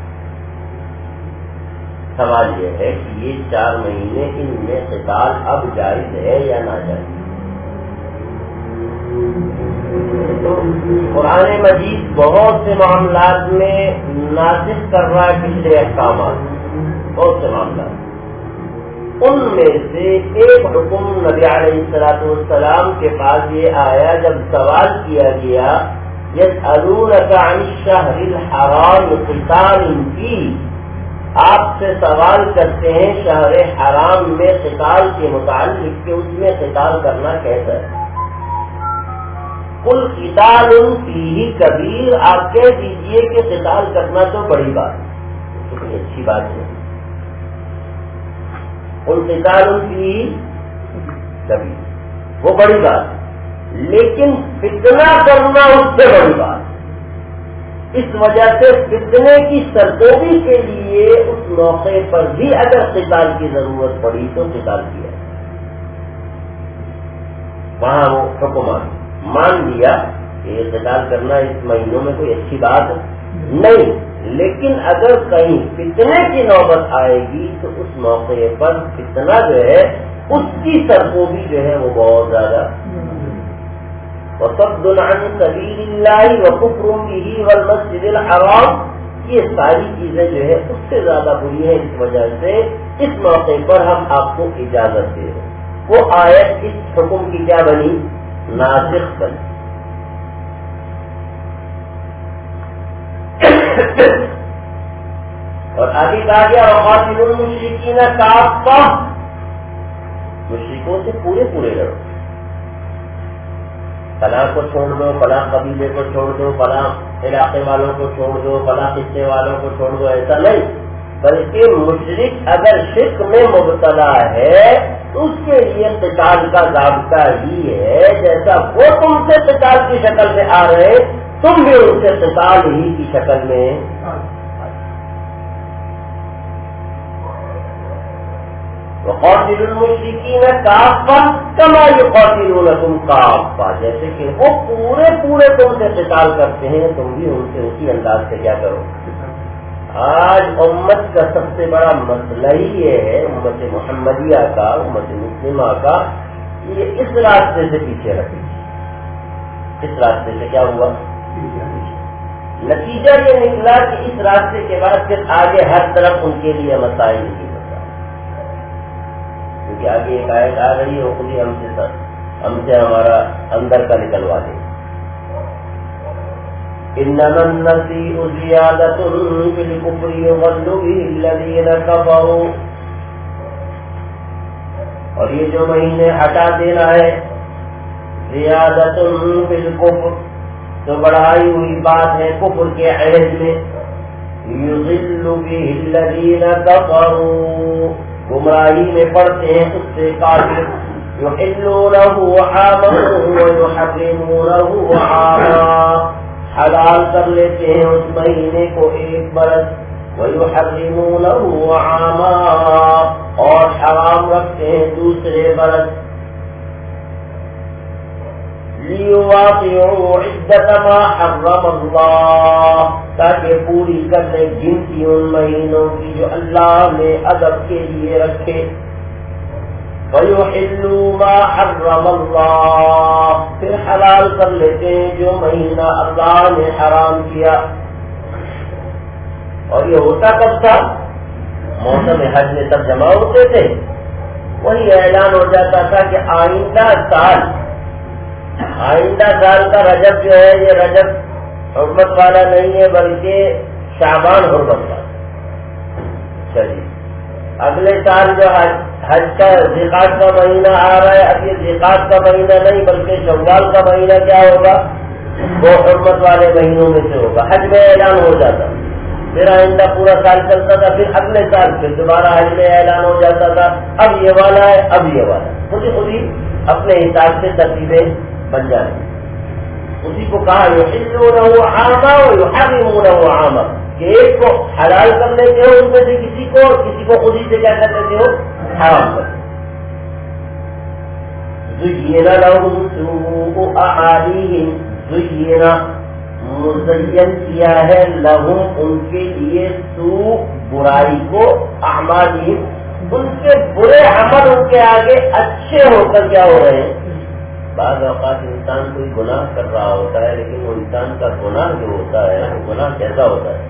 سوال یہ ہے کہ یہ چار مہینے ان میں قتال اب جائز ہے یا ناجائز؟ تو قرآن مجید بہت سے معاملات میں ناسخ کر رہا ہے پچھلے احکامات، بہت سے معاملات، ان میں سے ایک حکم نبی علیہ الصلوۃ والسلام کے پاس یہ آیا جب سوال کیا گیا یسألونک عن الشہر الحرام قتال فیہ، آپ سے سوال کرتے ہیں شہر حرام میں قتال کے متعلق کہ اس میں قتال کرنا کیسا ہے؟ قل قتال فیہ کبیر، آپ کہہ دیجئے کہ قتال کرنا تو بڑی بات ہے، کتنی اچھی بات ہے۔ قل قتال فیہ کبیر، وہ بڑی بات ہے، لیکن فتنہ کرنا اس سے بڑی بات ہے۔ اس وجہ سے فتنے کی سرکوبی کے لیے اس موقع پر بھی اگر قتال کی ضرورت پڑی تو قتال کیا، وہاں وہ حکمان مان لیا کہ یہ قتال کرنا اس مہینوں میں کوئی اچھی بات نہیں، لیکن اگر کہیں فتنے کی نوبت آئے گی تو اس موقع پر فتنہ جو ہے اس کی سرکوبی جو ہے وہ بہت زیادہ، وَصَدٌّ عَنْ سَبِيلِ اللَّهِ وَكُفْرٌ بِهِ وَالْمَسْجِدِ الْحَرَامِ، یہ ساری چیزیں جو ہے اس سے زیادہ بری ہیں، اس وجہ سے اس موقع پر ہم آپ کو اجازت دے رہے ہیں۔ وہ آیت اس حکم کی کیا بنی؟ ناسخ بنی۔ اور آگے کہا گیا وَقَاتِلُوا الْمُشْرِكِينَ كَافَّةً، مشرکوں سے پورے پورے لڑو، فلاں کو چھوڑ دو، فلاں قبیلے کو چھوڑ دو، فلاں علاقے والوں کو چھوڑ دو، فلاں خطے والوں کو چھوڑ دو، ایسا نہیں، بلکہ مشرک اگر شرک میں مبتلا ہے تو اس کے لیے قتال کا ضابطہ ہی ہے، جیسا وہ تم سے قتال کی شکل میں آ رہے تم بھی ان سے قتال ہی کی شکل میں۔ وَقَاتِلُوا الْمُشْرِكِينَ كَافَّةً كَمَا يُقَاتِلُونَكُمْ كَافَّةً، جیسے کہ وہ پورے پورے تم سے قتال کرتے ہیں تم بھی ان سے اسی انداز سے کیا کرو۔ آج امت کا سب سے بڑا مسئلہ ہی یہ ہے، امت محمدیہ کا، امت مسلمہ کا، یہ اس راستے سے پیچھے رکھی، اس راستے سے کیا ہوا؟ نتیجہ یہ نکلا کہ اس راستے کے بعد پھر آگے ہر طرف ان کے لیے مسائل نہیں ہوتا، کیونکہ آگے ایک آیت آ رہی ہے خود ہی ہم سے ہم سے ہمارا اندر کا نکلوا دے۔ انما النسیء زیادۃ فی الکفر یضل به الذین کفروا، اور یہ جو مہینے ہٹا دینا ہے زیادۃ فی الکفر، تو بڑھائی ہوئی بات ہے کفر کے عہد میں، یضل به الذین کفروا، گمراہی میں پڑتے ہیں اس سے کافر، یحلونہ عاما ویحرمونہ عاما، حلال کر لیتے ہیں اس مہینے کو ایک برس، وَيُحَرِّمُونَهُ عَامًا، اور حرام رکھتے ہیں دوسرے برس لیواقعوا عدت ما حرم اللہ تاکہ پوری کر لیں گنتی ان مہینوں کی جو اللہ نے ادب کے لیے رکھے وَيُحِلُّوا مَا حَرَّمَ اللَّهُ پھر حلال کر لیتے ہیں جو مہینہ اللہ نے حرام کیا. اور یہ ہوتا کب تھا؟ موسم حج میں تب جمع ہوتے تھے. وہی اعلان ہو جاتا تھا کہ آئندہ سال آئندہ سال کا رجب جو ہے یہ رجب حرمت والا نہیں ہے بلکہ شعبان حرمت والا. چلیے اگلے سال جو حج حج کا ذیقعد کا مہینہ آ رہا ہے، اب یہ ذیقعد کا مہینہ نہیں بلکہ شوال کا مہینہ کیا ہوگا؟ وہ حرمت والے مہینوں میں سے ہوگا. حج میں اعلان ہو جاتا، پھر آئندہ پورا سال چلتا تھا، پھر اگلے سال پھر دوبارہ حج میں اعلان ہو جاتا تھا اب یہ والا ہے اب یہ والا. خود ہی خود ہی اپنے حساب سے ترتیبیں بن جائیں. اسی کو کہا یحلونہ عاما ویحرمونہ عاما کہ ایک کو حلال کر لیتے ہو ان میں سے کسی کو، اور کسی کو خود ہی سے کیا کر لیتے ہو؟ حرام کر. زین لہم سوء اعمالہم زین مزین کیا ہے لہم ان کے لیے سوء برائی کو اعمالہم ان کے برے عمل ان کے آگے اچھے ہو کر کیا ہو رہے ہیں. بعض اوقات انسان کوئی گناہ کر رہا ہوتا ہے لیکن وہ انسان کا گناہ جو ہوتا ہے وہ گناہ کیسا ہوتا ہے؟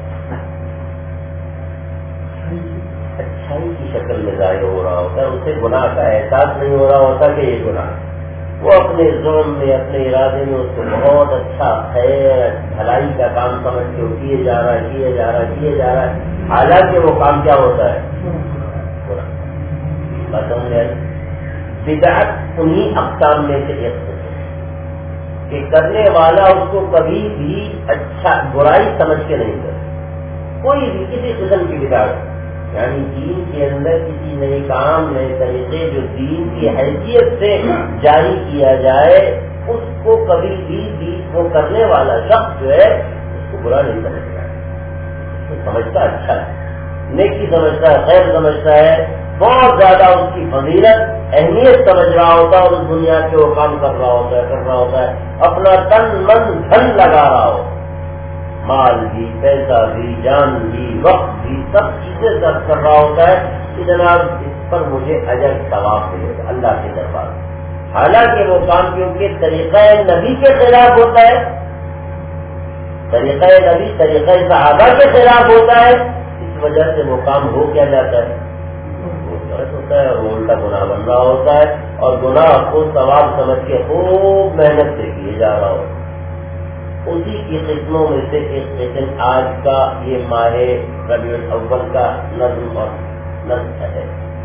اچھائی کی شکل میں ظاہر ہو رہا ہوتا ہے. اسے گناہ کا احساس نہیں ہو رہا ہوتا کہ یہ گناہ. وہ اپنے ظلم میں اپنے ارادے میں اس کو بہت اچھا خیر بھلائی کا کام سمجھ کے وہ کیے جا رہا ہے کیے جا رہا ہے کیے جا رہا ہے حالانکہ وہ کام کیا ہوتا ہے؟ گناہ. بات سمجھ آئی؟ بدعت انہی اقسام میں سے ایک ہوتی ہے کہ کرنے والا اس کو کبھی بھی اچھا برائی سمجھ کے نہیں کرتا. کوئی بھی کسی قسم کی بدعت یعنی دین کے اندر کسی نئے کام نئے طریقے جو دین کی حیثیت سے جاری کیا جائے اس کو کبھی بھی بیچ وہ کرنے والا شخص جو ہے اس کو برا نہیں سمجھتا ہے. اس کو سمجھتا اچھا ہے، نیکی سمجھتا ہے، خیر سمجھتا ہے، بہت زیادہ اس کی فضیلت اہمیت سمجھ رہا ہوتا ہے اور اس دنیا کے وہ کام کر رہا ہوتا ہے کر رہا ہوتا ہے اپنا تن من دھن لگا رہا ہو، مال بھی پیسہ بھی جان بھی وقت بھی سب چیزیں سب کر رہا ہوتا ہے کہ جناب اس پر مجھے اجر ثواب ملے گا اللہ کے دربار. حالانکہ وہ کام کیونکہ طریقہ نبی کے خلاف ہوتا ہے، طریقہ نبی طریقہ صحابہ کے خلاف ہوتا ہے، اس وجہ سے وہ کام ہو کیا جاتا ہے ہوتا ہے اور الٹا گناہ بن رہا ہوتا ہے اور گناہ کو ثواب سمجھ کے خوب محنت سے کیے جا رہا ہوتا ہے. اسی کی قسموں میں سے ایک قسم آج کا یہ ماہ ربیع الاول کا نظم اور نظم ہے.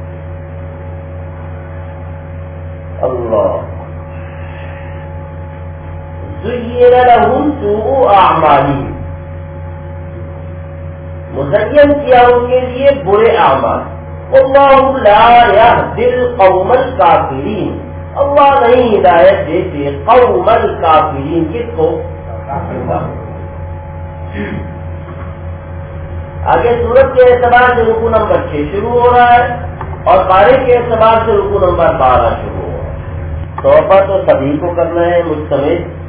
اللہ زین لہم سوء اعمالہم مزین کیا ان کے لیے برے اعمال. اللہ لا یہدی القوم الکافرین اللہ نہیں ہدایت دیتے قوم الکافرین کس کو؟ آگے سورت کے اعتبار سے رکو نمبر چھ شروع ہو رہا ہے اور قاری کے اعتبار سے رکو نمبر بارہ شروع ہو رہا ہے. توبہ تو سبھی کو کرنا ہے مجھ سمیت